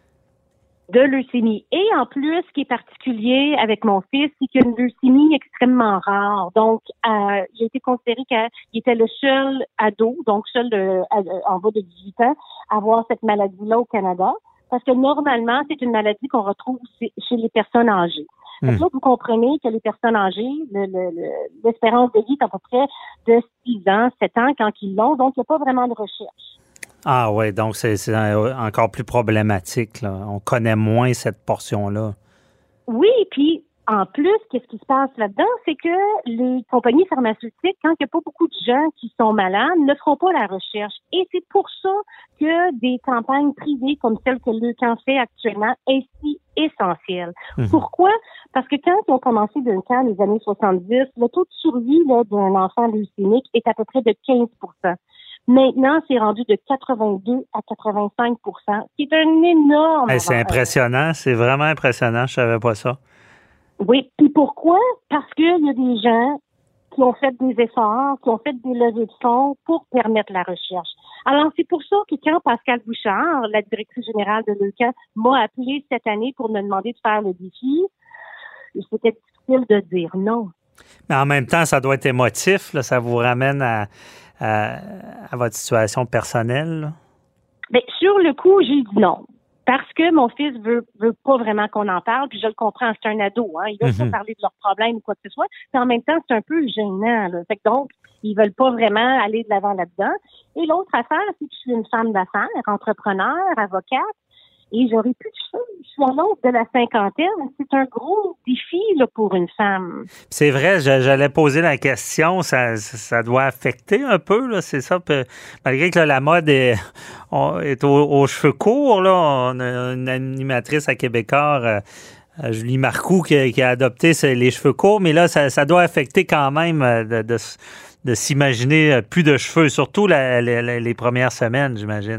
S11: de leucémie. Et en plus, ce qui est particulier avec mon fils, c'est qu'il y a une leucémie extrêmement rare. Donc, euh, il a été considéré qu'il était le seul ado, donc seul de, en bas de dix-huit ans, à avoir cette maladie-là au Canada. Parce que normalement, c'est une maladie qu'on retrouve chez les personnes âgées. Mmh. Donc là, vous comprenez que les personnes âgées, le, le, le, l'espérance de vie est à peu près de six ans, sept ans quand ils l'ont. Donc, il n'y a pas vraiment de recherche.
S5: Ah oui, donc c'est, c'est encore plus problématique, là. On connaît moins cette portion-là.
S11: Oui, puis en plus, qu'est-ce qui se passe là-dedans? C'est que les compagnies pharmaceutiques, quand il n'y a pas beaucoup de gens qui sont malades, ne feront pas la recherche. Et c'est pour ça que des campagnes privées comme celle que Leucan fait actuellement est si essentielle. Mmh. Pourquoi? Parce que quand ils ont commencé Leucan dans les années soixante-dix, le taux de survie là, d'un enfant leucémique est à peu près de quinze pour cent. Maintenant, c'est rendu de quatre-vingt-deux à quatre-vingt-cinq pour cent. C'est un énorme...
S5: Hey, c'est impressionnant. C'est vraiment impressionnant. Je savais pas ça.
S11: Oui. Puis pourquoi? Parce qu'il y a des gens qui ont fait des efforts, qui ont fait des levées de fonds pour permettre la recherche. Alors, c'est pour ça que quand Pascal Bouchard, la directrice générale de Leucan, m'a appelé cette année pour me demander de faire le défi, c'était difficile de dire non.
S5: Mais en même temps, ça doit être émotif. Là. Ça vous ramène à... À, à votre situation personnelle?
S11: Bien, sur le coup, j'ai dit non. Parce que mon fils veut, veut pas vraiment qu'on en parle, puis je le comprends, c'est un ado, hein. Ils veulent mm-hmm. pas parler de leurs problèmes ou quoi que ce soit. Puis en même temps, c'est un peu gênant, là. Fait que donc, ils veulent pas vraiment aller de l'avant là-dedans. Et l'autre affaire, c'est que je suis une femme d'affaires, entrepreneur, avocate, et j'aurais plus de cheveux. Je suis à l'autre de la cinquantaine. C'est un gros défi là, pour une femme.
S5: C'est vrai, j'allais poser la question. Ça, ça doit affecter un peu, là, c'est ça. Malgré que là, la mode est, on, est aux, aux cheveux courts, là. On a une animatrice à Québécois, euh, Julie Marcoux, qui, qui a adopté les cheveux courts. Mais là, ça, ça doit affecter quand même de, de, de s'imaginer plus de cheveux, surtout la, la, les premières semaines, j'imagine.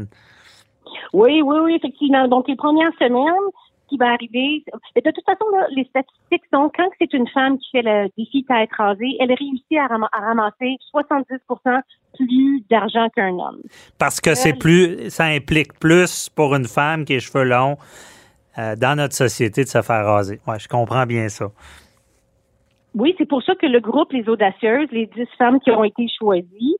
S11: Oui, oui, oui, effectivement. Donc, les premières semaines qui va arriver, de toute façon, là, les statistiques sont, quand c'est une femme qui fait le défi tête rasée, elle réussit à, ram- à ramasser soixante-dix pour cent plus d'argent qu'un homme.
S5: Parce que c'est plus, ça implique plus pour une femme qui a les cheveux longs euh, dans notre société de se faire raser. Ouais, je comprends bien ça.
S11: Oui, c'est pour ça que le groupe Les Audacieuses, les dix femmes qui ont été choisies,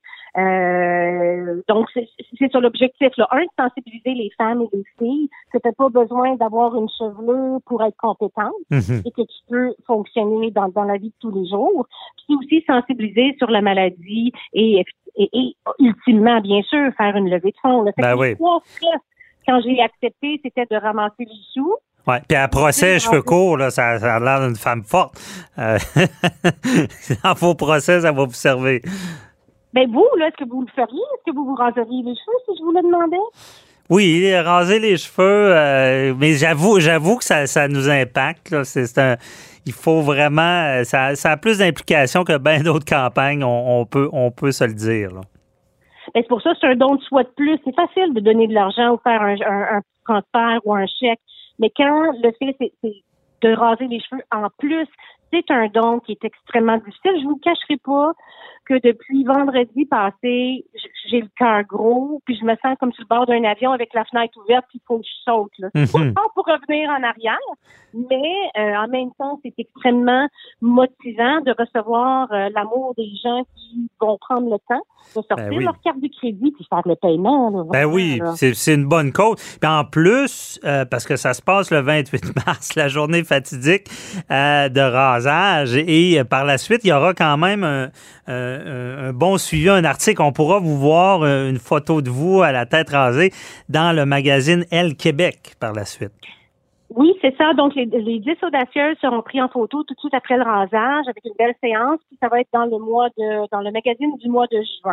S11: Euh, donc, c'est, c'est sur l'objectif, là. Un, de sensibiliser les femmes et les filles que tu n'as pas besoin d'avoir une chevelure pour être compétente mm-hmm. et que tu peux fonctionner dans, dans la vie de tous les jours. Puis aussi sensibiliser sur la maladie et, et, et ultimement, bien sûr, faire une levée de fonds. Là. Fait
S5: ben
S11: que
S5: oui.
S11: les trois stress, quand j'ai accepté, c'était de ramasser les sous.
S5: Oui, puis à procès, cheveux courts, là, ça, ça a l'air d'une femme forte. Euh, dans vos procès, ça va vous servir.
S11: Ben vous, là, est-ce que vous le feriez? Est-ce que vous vous raseriez les cheveux, si je vous le demandais?
S5: Oui, raser les cheveux, euh, mais j'avoue, j'avoue que ça, ça nous impacte. Là. C'est, c'est un, il faut vraiment, ça, ça a plus d'implications que bien d'autres campagnes. On, on peut, on peut se le dire. Là.
S11: Ben c'est pour ça que c'est un don de soi de plus. C'est facile de donner de l'argent ou faire un, un, un transfert ou un chèque, mais quand le fait c'est, c'est de raser les cheveux en plus, c'est un don qui est extrêmement difficile. Je vous cacherai pas que depuis vendredi passé, j'ai le cœur gros, puis je me sens comme sur le bord d'un avion avec la fenêtre ouverte, puis il faut que je saute. Là. Mm-hmm. Pas pour revenir en arrière, mais euh, en même temps, c'est extrêmement motivant de recevoir euh, l'amour des gens qui vont prendre le temps de sortir ben oui. leur carte de crédit puis faire le paiement. Là,
S5: ben oui, c'est, c'est une bonne cause. Puis en plus, euh, parce que ça se passe le vingt-huit mars, la journée fatidique euh, de rasage, et euh, par la suite, il y aura quand même un, euh, un, un bon suivi, un article. On pourra vous voir une photo de vous à la tête rasée dans le magazine Elle Québec par la suite.
S11: Oui, c'est ça. Donc, les, les dix audacieuses seront pris en photo tout de suite après le rasage avec une belle séance. Puis ça va être dans le mois de, dans le magazine du mois de juin.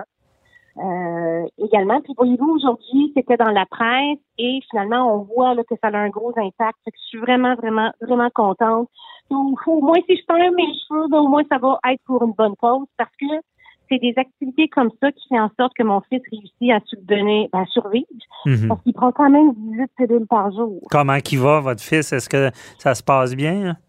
S11: Euh, également. Puis voyez-vous, aujourd'hui, c'était dans la presse et finalement, on voit là, que ça a un gros impact. Fait que je suis vraiment, vraiment, vraiment contente. Donc, au moins, si je perds mes cheveux, ben, au moins, ça va être pour une bonne cause parce que c'est des activités comme ça qui font en sorte que mon fils réussit à subvenir, à survivre. Mm-hmm. Parce qu'il prend quand même dix-huit pilules par jour.
S5: Comment qu'il va, votre fils? Est-ce que ça se passe bien? Hein?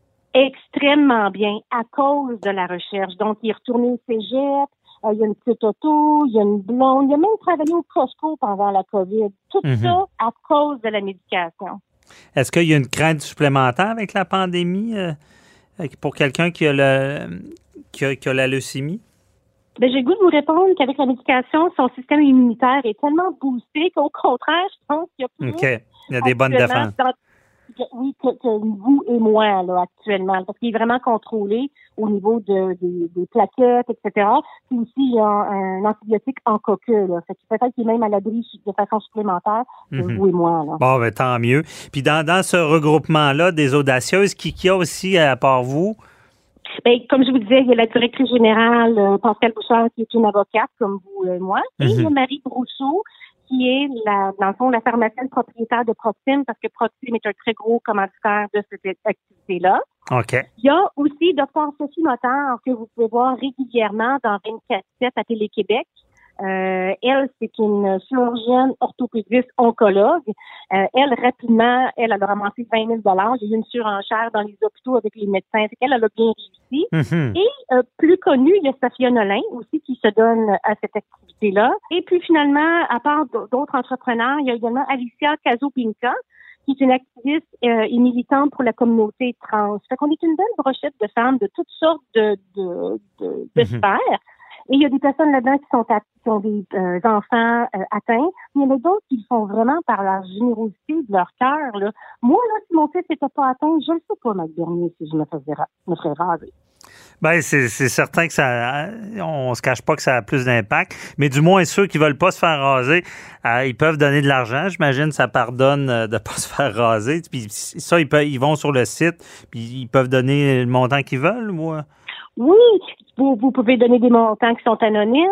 S11: Extrêmement bien, à cause de la recherche. Donc, il est retourné au cégep, euh, il y a une petite auto, il y a une blonde, il a même travaillé au Costco pendant la COVID. Tout mm-hmm. ça à cause de la médication.
S5: Est-ce qu'il y a une crainte supplémentaire avec la pandémie euh, pour quelqu'un qui a, le, qui a, qui a la leucémie?
S11: Ben, j'ai le goût de vous répondre qu'avec la médication, son système immunitaire est tellement boosté qu'au contraire, je pense qu'il y a plus...
S5: OK. Il y a des bonnes défenses.
S11: Dans, oui, que, que vous et moi, là, actuellement, parce qu'il est vraiment contrôlé au niveau de, de, des plaquettes, et cetera. Puis aussi, il y a un, un antibiotique en coqueux, là. Fait que peut-être qu'il est même à l'abri de façon supplémentaire que mm-hmm. vous et moi, là.
S5: Bon, ben, tant mieux. Puis dans, dans ce regroupement-là des audacieuses, qui, qui a aussi, à part vous...
S11: Bien, comme je vous disais, il y a la directrice générale, euh, Pascal Bouchard, qui est une avocate, comme vous et moi. Et il y a Marie Brousseau, qui est, la, dans le fond, la pharmacienne propriétaire de Proxime, parce que Proxime est un très gros commanditaire de cette activité-là.
S5: OK.
S11: Il y a aussi Dr Sophie Motard, que vous pouvez voir régulièrement dans vingt-quatre sept à Télé-Québec. Euh, elle, c'est une chirurgienne orthopédiste oncologue. Euh, elle, rapidement, elle, elle a ramassé vingt mille dollars. Il y a eu une surenchère dans les hôpitaux avec les médecins. C'est qu'elle, elle a bien réussi. Mm-hmm. Et euh, plus connue, il y a Sophia Nolin aussi qui se donne à cette activité-là. Et puis finalement, à part d'autres entrepreneurs, il y a également Alicia Caso-Pinca, qui est une activiste euh, et militante pour la communauté trans. Fait qu'on est une belle brochette de femmes de toutes sortes de, de, de, de mm-hmm. sphères. Et il y a des personnes là-dedans qui sont à, qui ont des euh, enfants euh, atteints. Il y en a d'autres qui le font vraiment par leur générosité, de leur cœur. Là. Moi, là, si mon fils n'était pas atteint, je ne sais pas, Mac Bernier, si je me, faisais, me ferais raser.
S5: Bien, c'est, c'est certain que ça... On se cache pas que ça a plus d'impact, mais du moins, ceux qui veulent pas se faire raser, euh, ils peuvent donner de l'argent. J'imagine que ça pardonne de ne pas se faire raser. Puis ça, ils, peuvent, ils vont sur le site, puis ils peuvent donner le montant qu'ils veulent, moi.
S11: Oui, vous, vous pouvez donner des montants qui sont anonymes.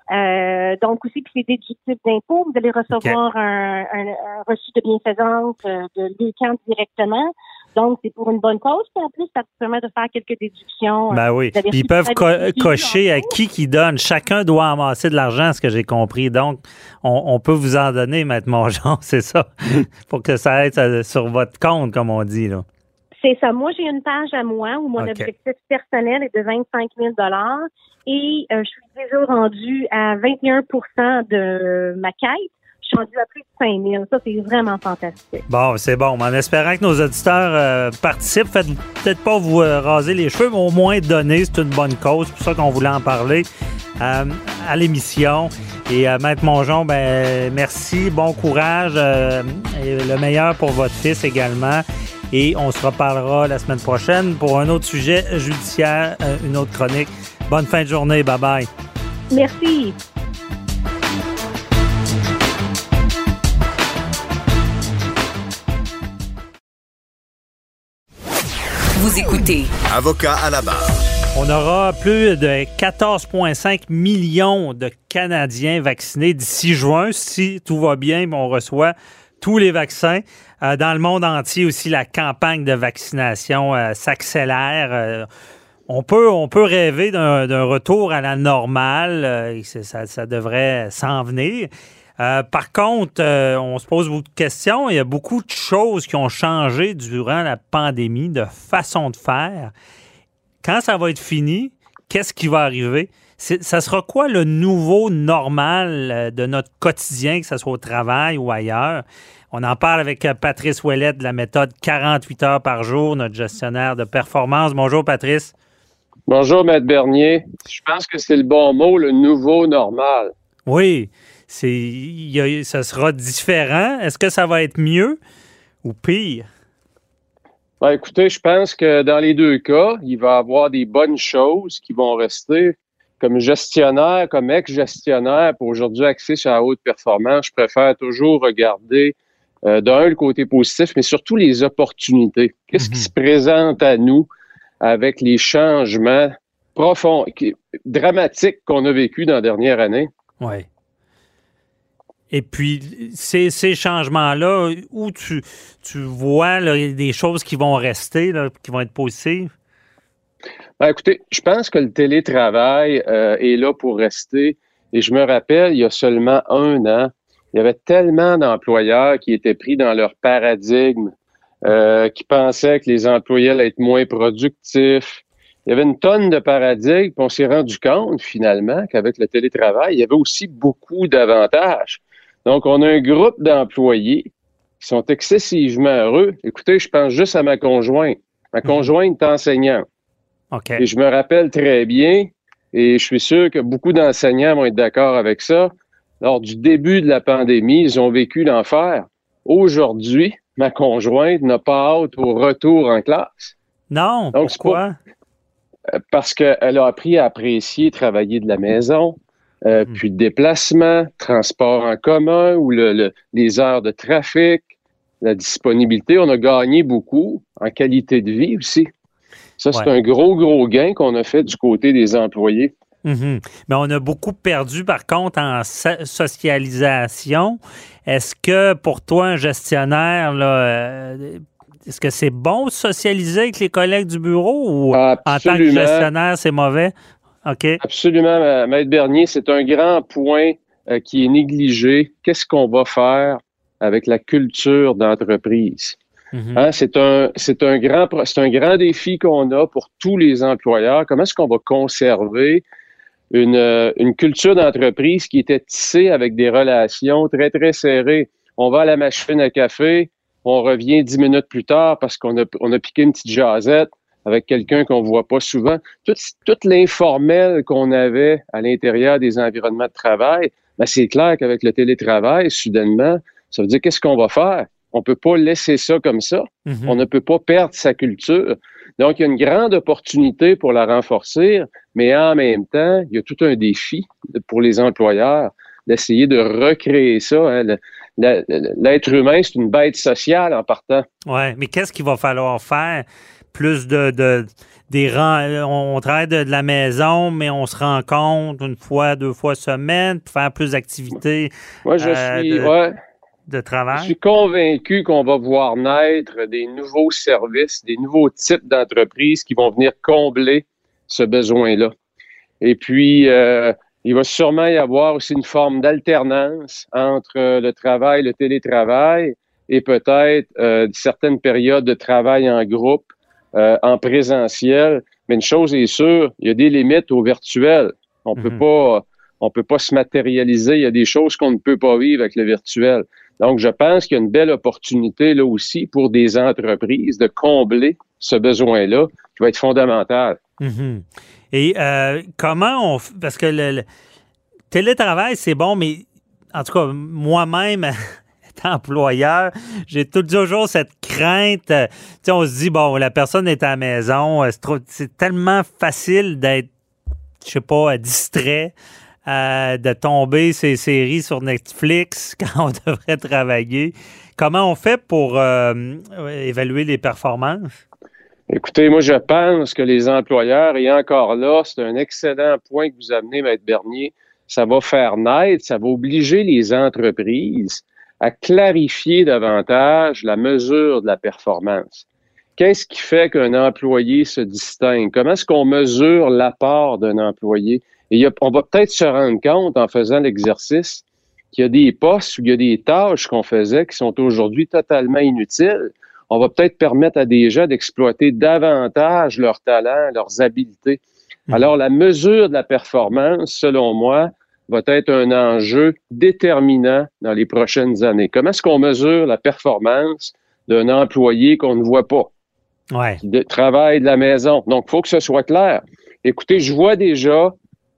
S11: Euh, donc aussi, puis c'est déductible d'impôts. Vous allez recevoir okay. un, un, un reçu de bienfaisance euh, de l'U-Q A M directement. Donc, c'est pour une bonne cause. Puis en plus, ça permet de faire quelques déductions.
S5: Ben oui. Puis ils peuvent co- cocher à qui qui donne. Chacun doit amasser de l'argent, ce que j'ai compris. Donc, on, on peut vous en donner, Maître Mongeon, c'est ça. Pour que ça aide sur votre compte, comme on dit, là.
S11: C'est ça. Moi, j'ai une page à moi où mon okay. objectif personnel est de vingt-cinq mille dollars et euh, je suis déjà rendue à vingt et un pour cent de ma quête. Je suis rendue à plus de cinq mille. Ça, c'est vraiment fantastique.
S5: Bon, c'est bon. En espérant que nos auditeurs euh, participent, faites peut-être pas vous euh, raser les cheveux, mais au moins donner. C'est une bonne cause. C'est pour ça qu'on voulait en parler euh, à l'émission. Et euh, Maître Mongeon, ben merci. Bon courage. Euh, et le meilleur pour votre fils également. Et on se reparlera la semaine prochaine pour un autre sujet judiciaire, une autre chronique. Bonne fin de journée. Bye-bye.
S11: Merci.
S10: Vous écoutez
S4: Avocat à la barre.
S5: On aura plus de quatorze virgule cinq millions de Canadiens vaccinés d'ici juin. Si tout va bien, on reçoit tous les vaccins. Euh, dans le monde entier aussi, la campagne de vaccination euh, s'accélère. Euh, on peut, on peut rêver d'un, d'un retour à la normale. Euh, ça, ça devrait s'en venir. Euh, par contre, euh, on se pose beaucoup de questions. Il y a beaucoup de choses qui ont changé durant la pandémie, de façon de faire. Quand ça va être fini, qu'est-ce qui va arriver? C'est, ça sera quoi le nouveau normal de notre quotidien, que ce soit au travail ou ailleurs? On en parle avec Patrice Ouellette de la méthode quarante-huit heures par jour, notre gestionnaire de performance. Bonjour, Patrice.
S12: Bonjour, Maître Bernier. Je pense que c'est le bon mot, le nouveau normal.
S5: Oui, c'est, y a, ça sera différent. Est-ce que ça va être mieux ou pire?
S12: Ben, écoutez, je pense que dans les deux cas, il va y avoir des bonnes choses qui vont rester. comme gestionnaire, comme ex-gestionnaire, pour aujourd'hui axer sur la haute performance, je préfère toujours regarder euh, d'un, le côté positif, mais surtout les opportunités. Qu'est-ce mm-hmm. qui se présente à nous avec les changements profonds, qui, dramatiques qu'on a vécu dans la dernière année?
S5: Oui. Et puis, ces, ces changements-là, où tu, tu vois là, des choses qui vont rester, là, qui vont être positives?
S12: Ben, écoutez, je pense que le télétravail euh, est là pour rester. Et je me rappelle, il y a seulement un an, il y avait tellement d'employeurs qui étaient pris dans leur paradigme, euh, qui pensaient que les employés allaient être moins productifs. Il y avait une tonne de paradigmes, puis on s'est rendu compte finalement qu'avec le télétravail, il y avait aussi beaucoup d'avantages. Donc, on a un groupe d'employés qui sont excessivement heureux. Écoutez, je pense juste à ma conjointe. Ma conjointe est enseignante.
S5: Okay.
S12: Et je me rappelle très bien, et je suis sûr que beaucoup d'enseignants vont être d'accord avec ça, lors du début de la pandémie, ils ont vécu l'enfer. Aujourd'hui, ma conjointe n'a pas hâte au retour en classe.
S5: Non, donc, pourquoi?
S12: Pas, parce qu'elle a appris à apprécier travailler de la maison, euh, mmh. puis le déplacement, transport en commun, ou le, le, les heures de trafic, la disponibilité. On a gagné beaucoup en qualité de vie aussi. Ça, c'est ouais. un gros, gros gain qu'on a fait du côté des employés.
S5: Mm-hmm. Mais on a beaucoup perdu, par contre, en so- socialisation. Est-ce que, pour toi, un gestionnaire, là, euh, est-ce que c'est bon de socialiser avec les collègues du bureau ou Absolument. En tant que gestionnaire, c'est mauvais? OK.
S12: Absolument, Maître Bernier. C'est un grand point euh, qui est négligé. Qu'est-ce qu'on va faire avec la culture d'entreprise? Mm-hmm. Hein, c'est un, c'est un grand, c'est un grand défi qu'on a pour tous les employeurs. Comment est-ce qu'on va conserver une, une culture d'entreprise qui était tissée avec des relations très, très serrées? On va à la machine à café, on revient dix minutes plus tard parce qu'on a, on a piqué une petite jasette avec quelqu'un qu'on voit pas souvent. Tout, tout l'informel qu'on avait à l'intérieur des environnements de travail, ben c'est clair qu'avec le télétravail, soudainement, ça veut dire qu'est-ce qu'on va faire? On peut pas laisser ça comme ça. Mm-hmm. On ne peut pas perdre sa culture. Donc, il y a une grande opportunité pour la renforcer, mais en même temps, il y a tout un défi pour les employeurs d'essayer de recréer ça. Hein. Le, le, l'être humain, c'est une bête sociale en partant.
S5: Oui, mais qu'est-ce qu'il va falloir faire? Plus de... de des on, on travaille de, de la maison, mais on se rencontre une fois, deux fois semaine pour faire plus d'activités.
S12: Moi, je
S5: euh,
S12: suis...
S5: de...
S12: Ouais.
S5: de travail?
S12: Je suis convaincu qu'on va voir naître des nouveaux services, des nouveaux types d'entreprises qui vont venir combler ce besoin-là. Et puis, euh, il va sûrement y avoir aussi une forme d'alternance entre le travail, le télétravail et peut-être euh, certaines périodes de travail en groupe, euh, en présentiel. Mais une chose est sûre, il y a des limites au virtuel. On mm-hmm. peut pas, on peut pas se matérialiser. Il y a des choses qu'on ne peut pas vivre avec le virtuel. Donc, je pense qu'il y a une belle opportunité là aussi pour des entreprises de combler ce besoin-là qui va être fondamental.
S5: Mm-hmm. Et euh, comment on... Parce que le, le télétravail, c'est bon, mais en tout cas, moi-même, étant employeur, j'ai toujours cette crainte. Tu sais, on se dit, bon, la personne est à la maison, c'est, trop, c'est tellement facile d'être, je sais pas, distrait. Euh, de tomber ces séries sur Netflix quand on devrait travailler. Comment on fait pour euh, évaluer les performances?
S12: Écoutez, moi, je pense que les employeurs, et encore là, c'est un excellent point que vous amenez, Maître Bernier, ça va faire naître, ça va obliger les entreprises à clarifier davantage la mesure de la performance. Qu'est-ce qui fait qu'un employé se distingue? Comment est-ce qu'on mesure l'apport d'un employé? Et il y a, on va peut-être se rendre compte en faisant l'exercice qu'il y a des postes ou il y a des tâches qu'on faisait qui sont aujourd'hui totalement inutiles. On va peut-être permettre à des gens d'exploiter davantage leurs talents, leurs habiletés. Mmh. Alors, la mesure de la performance, selon moi, va être un enjeu déterminant dans les prochaines années. Comment est-ce qu'on mesure la performance d'un employé qu'on ne voit pas?
S5: Ouais.
S12: Qui travaille de la maison. Donc, il faut que ce soit clair. Écoutez, je vois déjà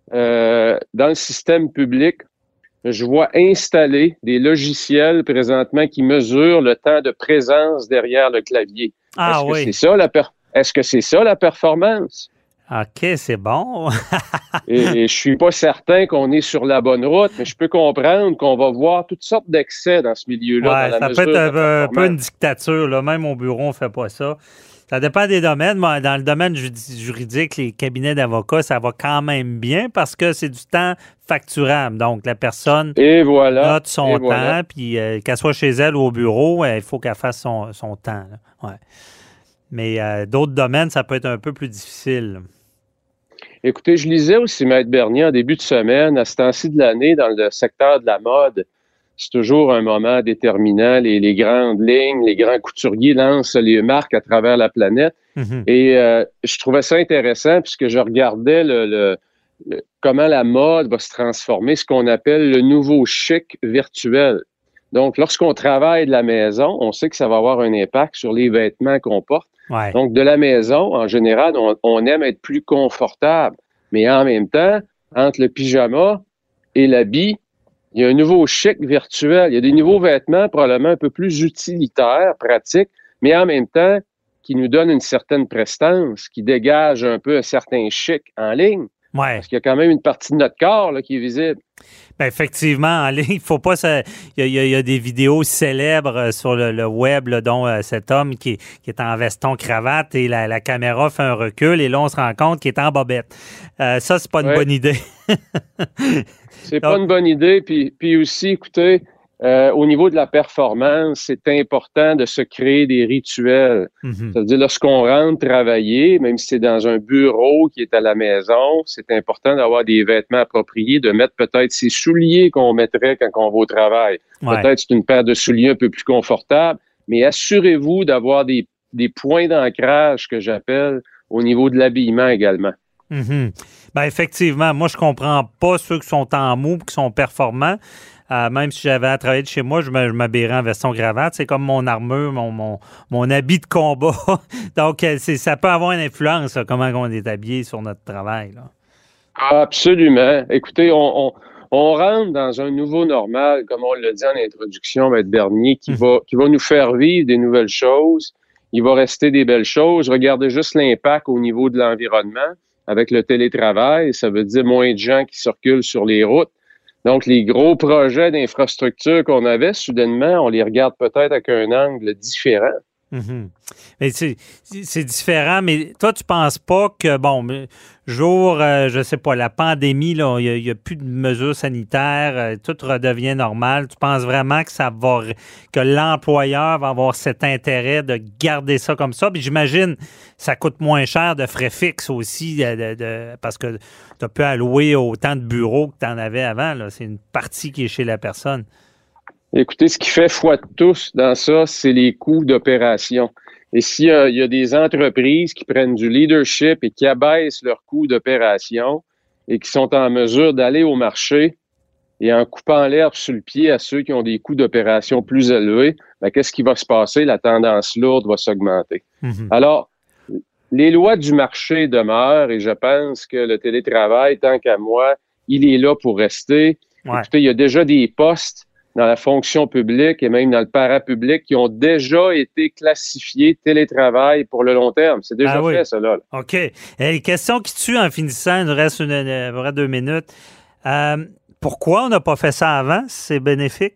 S12: Euh, dans le système public, je vois installer des logiciels présentement qui mesurent le temps de présence derrière le clavier.
S5: Ah
S12: Est-ce
S5: oui.
S12: que c'est ça la per- Est-ce que c'est ça la performance?
S5: OK, c'est bon.
S12: et, et je suis pas certain qu'on est sur la bonne route, mais je peux comprendre qu'on va voir toutes sortes d'excès dans ce milieu-là.
S5: Ouais,
S12: dans la
S5: ça
S12: mesure
S5: peut être un, un peu une
S12: performance.
S5: dictature. Là. Même au bureau, on ne fait pas ça. Ça dépend des domaines. Moi, dans le domaine judi- juridique, les cabinets d'avocats, ça va quand même bien parce que c'est du temps facturable. Donc, la personne
S12: Et voilà.
S5: note son
S12: Et
S5: temps,
S12: voilà.
S5: puis euh, qu'elle soit chez elle ou au bureau, euh, il faut qu'elle fasse son, son temps. là. Ouais. Mais euh, d'autres domaines, ça peut être un peu plus difficile.
S12: Écoutez, je lisais aussi, Maître Bernier, en début de semaine, à ce temps-ci de l'année, dans le secteur de la mode, c'est toujours un moment déterminant. Les, les grandes lignes, les grands couturiers lancent les marques à travers la planète.
S5: Mm-hmm.
S12: Et euh, je trouvais ça intéressant puisque je regardais le, le, le, comment la mode va se transformer, ce qu'on appelle le nouveau chic virtuel. Donc, lorsqu'on travaille de la maison, on sait que ça va avoir un impact sur les vêtements qu'on porte.
S5: Ouais.
S12: Donc, de la maison, en général, on, on aime être plus confortable. Mais en même temps, entre le pyjama et l'habit, il y a un nouveau chic virtuel. Il y a des nouveaux vêtements probablement un peu plus utilitaires, pratiques, mais en même temps, qui nous donnent une certaine prestance, qui dégagent un peu un certain chic en ligne.
S5: Ouais.
S12: Parce qu'il y a quand même une partie de notre corps là, qui est visible.
S5: Ben effectivement, en ligne, il faut pas ça. Il y, y a des vidéos célèbres sur le, le web, là, dont euh, cet homme qui, qui est en veston cravate et la, la caméra fait un recul et là, on se rend compte qu'il est en bobette. Euh, ça, c'est pas une
S12: Ouais.
S5: bonne idée.
S12: C'est
S5: Donc,
S12: pas une bonne idée. Puis, puis aussi, écoutez, euh, au niveau de la performance, c'est important de se créer des rituels.
S5: mm-hmm.
S12: C'est-à-dire, lorsqu'on rentre travailler, même si c'est dans un bureau qui est à la maison, c'est important d'avoir des vêtements appropriés, de mettre peut-être ses souliers qu'on mettrait quand on va au travail.
S5: Ouais.
S12: Peut-être c'est une paire de souliers un peu plus confortable, mais assurez-vous d'avoir des, des points d'ancrage que j'appelle au niveau de l'habillement également.
S5: Mm-hmm. Ben effectivement, moi, je comprends pas ceux qui sont en mou qui sont performants. Euh, même si j'avais à travailler de chez moi, je me- je m'habillerais en veston cravate. C'est comme mon armure, mon, mon, mon habit de combat. Donc, euh, c'est, ça peut avoir une influence, là, comment on est habillé sur notre travail. Là.
S12: Absolument. Écoutez, on, on, on rentre dans un nouveau normal, comme on l'a dit en introduction, Maître Bernier, qui,
S5: Mm.
S12: va, qui va nous faire vivre des nouvelles choses. Il va rester des belles choses. Regardez juste l'impact au niveau de l'environnement avec le télétravail. Ça veut dire moins de gens qui circulent sur les routes. Donc, les gros projets d'infrastructure qu'on avait, soudainement, on les regarde peut-être avec un angle différent.
S5: Mm-hmm. Mais c'est, c'est différent, mais toi, tu penses pas que, bon, jour, euh, je sais pas, la pandémie, là, il n'y a, a plus de mesures sanitaires, euh, tout redevient normal. Tu penses vraiment que ça va, que l'employeur va avoir cet intérêt de garder ça comme ça? Puis j'imagine, ça coûte moins cher de frais fixes aussi, de, de, de, parce que tu as pu allouer autant de bureaux que tu en avais avant. Là. C'est une partie qui est chez la personne.
S12: Écoutez, ce qui fait foi de tous dans ça, c'est les coûts d'opération. Et s'il euh, y a des entreprises qui prennent du leadership et qui abaissent leurs coûts d'opération et qui sont en mesure d'aller au marché et en coupant l'herbe sur le pied à ceux qui ont des coûts d'opération plus élevés, ben, qu'est-ce qui va se passer? La tendance lourde va s'augmenter.
S5: Mm-hmm.
S12: Alors, les lois du marché demeurent et je pense que le télétravail, tant qu'à moi, il est là pour rester.
S5: Ouais.
S12: Écoutez, il y a déjà des postes dans la fonction publique et même dans le parapublic qui ont déjà été classifiés télétravail pour le long terme. C'est déjà
S5: ah oui.
S12: fait, ça, là.
S5: OK. Et question qui tue en finissant, il nous reste une, une, une deux minutes. Euh, pourquoi on n'a pas fait ça avant? C'est bénéfique?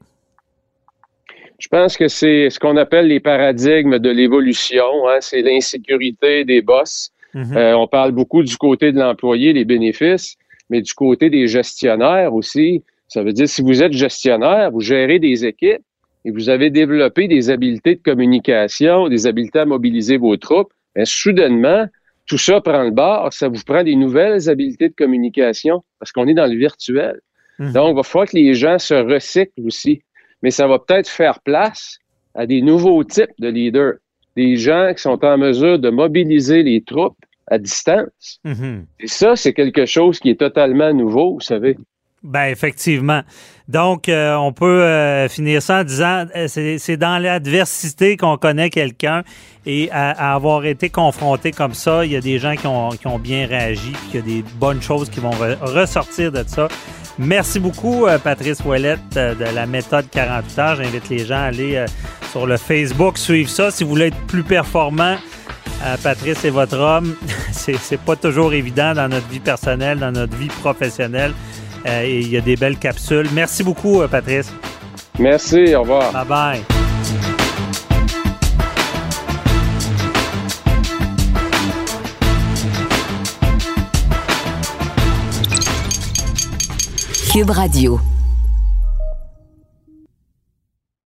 S12: Je pense que c'est ce qu'on appelle les paradigmes de l'évolution. Hein? C'est l'insécurité des boss.
S5: Mm-hmm.
S12: Euh, on parle beaucoup du côté de l'employé, les bénéfices, mais du côté des gestionnaires aussi. Ça veut dire, si vous êtes gestionnaire, vous gérez des équipes et vous avez développé des habiletés de communication, des habiletés à mobiliser vos troupes, bien, soudainement, tout ça prend le bord, ça vous prend des nouvelles habiletés de communication parce qu'on est dans le virtuel.
S5: Mmh.
S12: Donc, il va falloir que les gens se recyclent aussi. Mais ça va peut-être faire place à des nouveaux types de leaders, des gens qui sont en mesure de mobiliser les troupes à distance.
S5: Mmh.
S12: Et ça, c'est quelque chose qui est totalement nouveau, vous savez.
S5: Ben effectivement. Donc, euh, on peut euh, finir ça en disant euh, c'est, c'est dans l'adversité qu'on connaît quelqu'un et à, à avoir été confronté comme ça, il y a des gens qui ont, qui ont bien réagi puis il y a des bonnes choses qui vont re- ressortir de ça. Merci beaucoup, euh, Patrice Ouellette euh, de la méthode quarante-huit heures. J'invite les gens à aller euh, sur le Facebook, suivre ça. Si vous voulez être plus performant, Euh, Patrice est votre homme. C'est, c'est pas toujours évident dans notre vie personnelle, dans notre vie professionnelle. Euh, et il y a des belles capsules. Merci beaucoup, euh, Patrice.
S12: Merci, au revoir.
S5: Bye-bye.
S10: Cube Radio.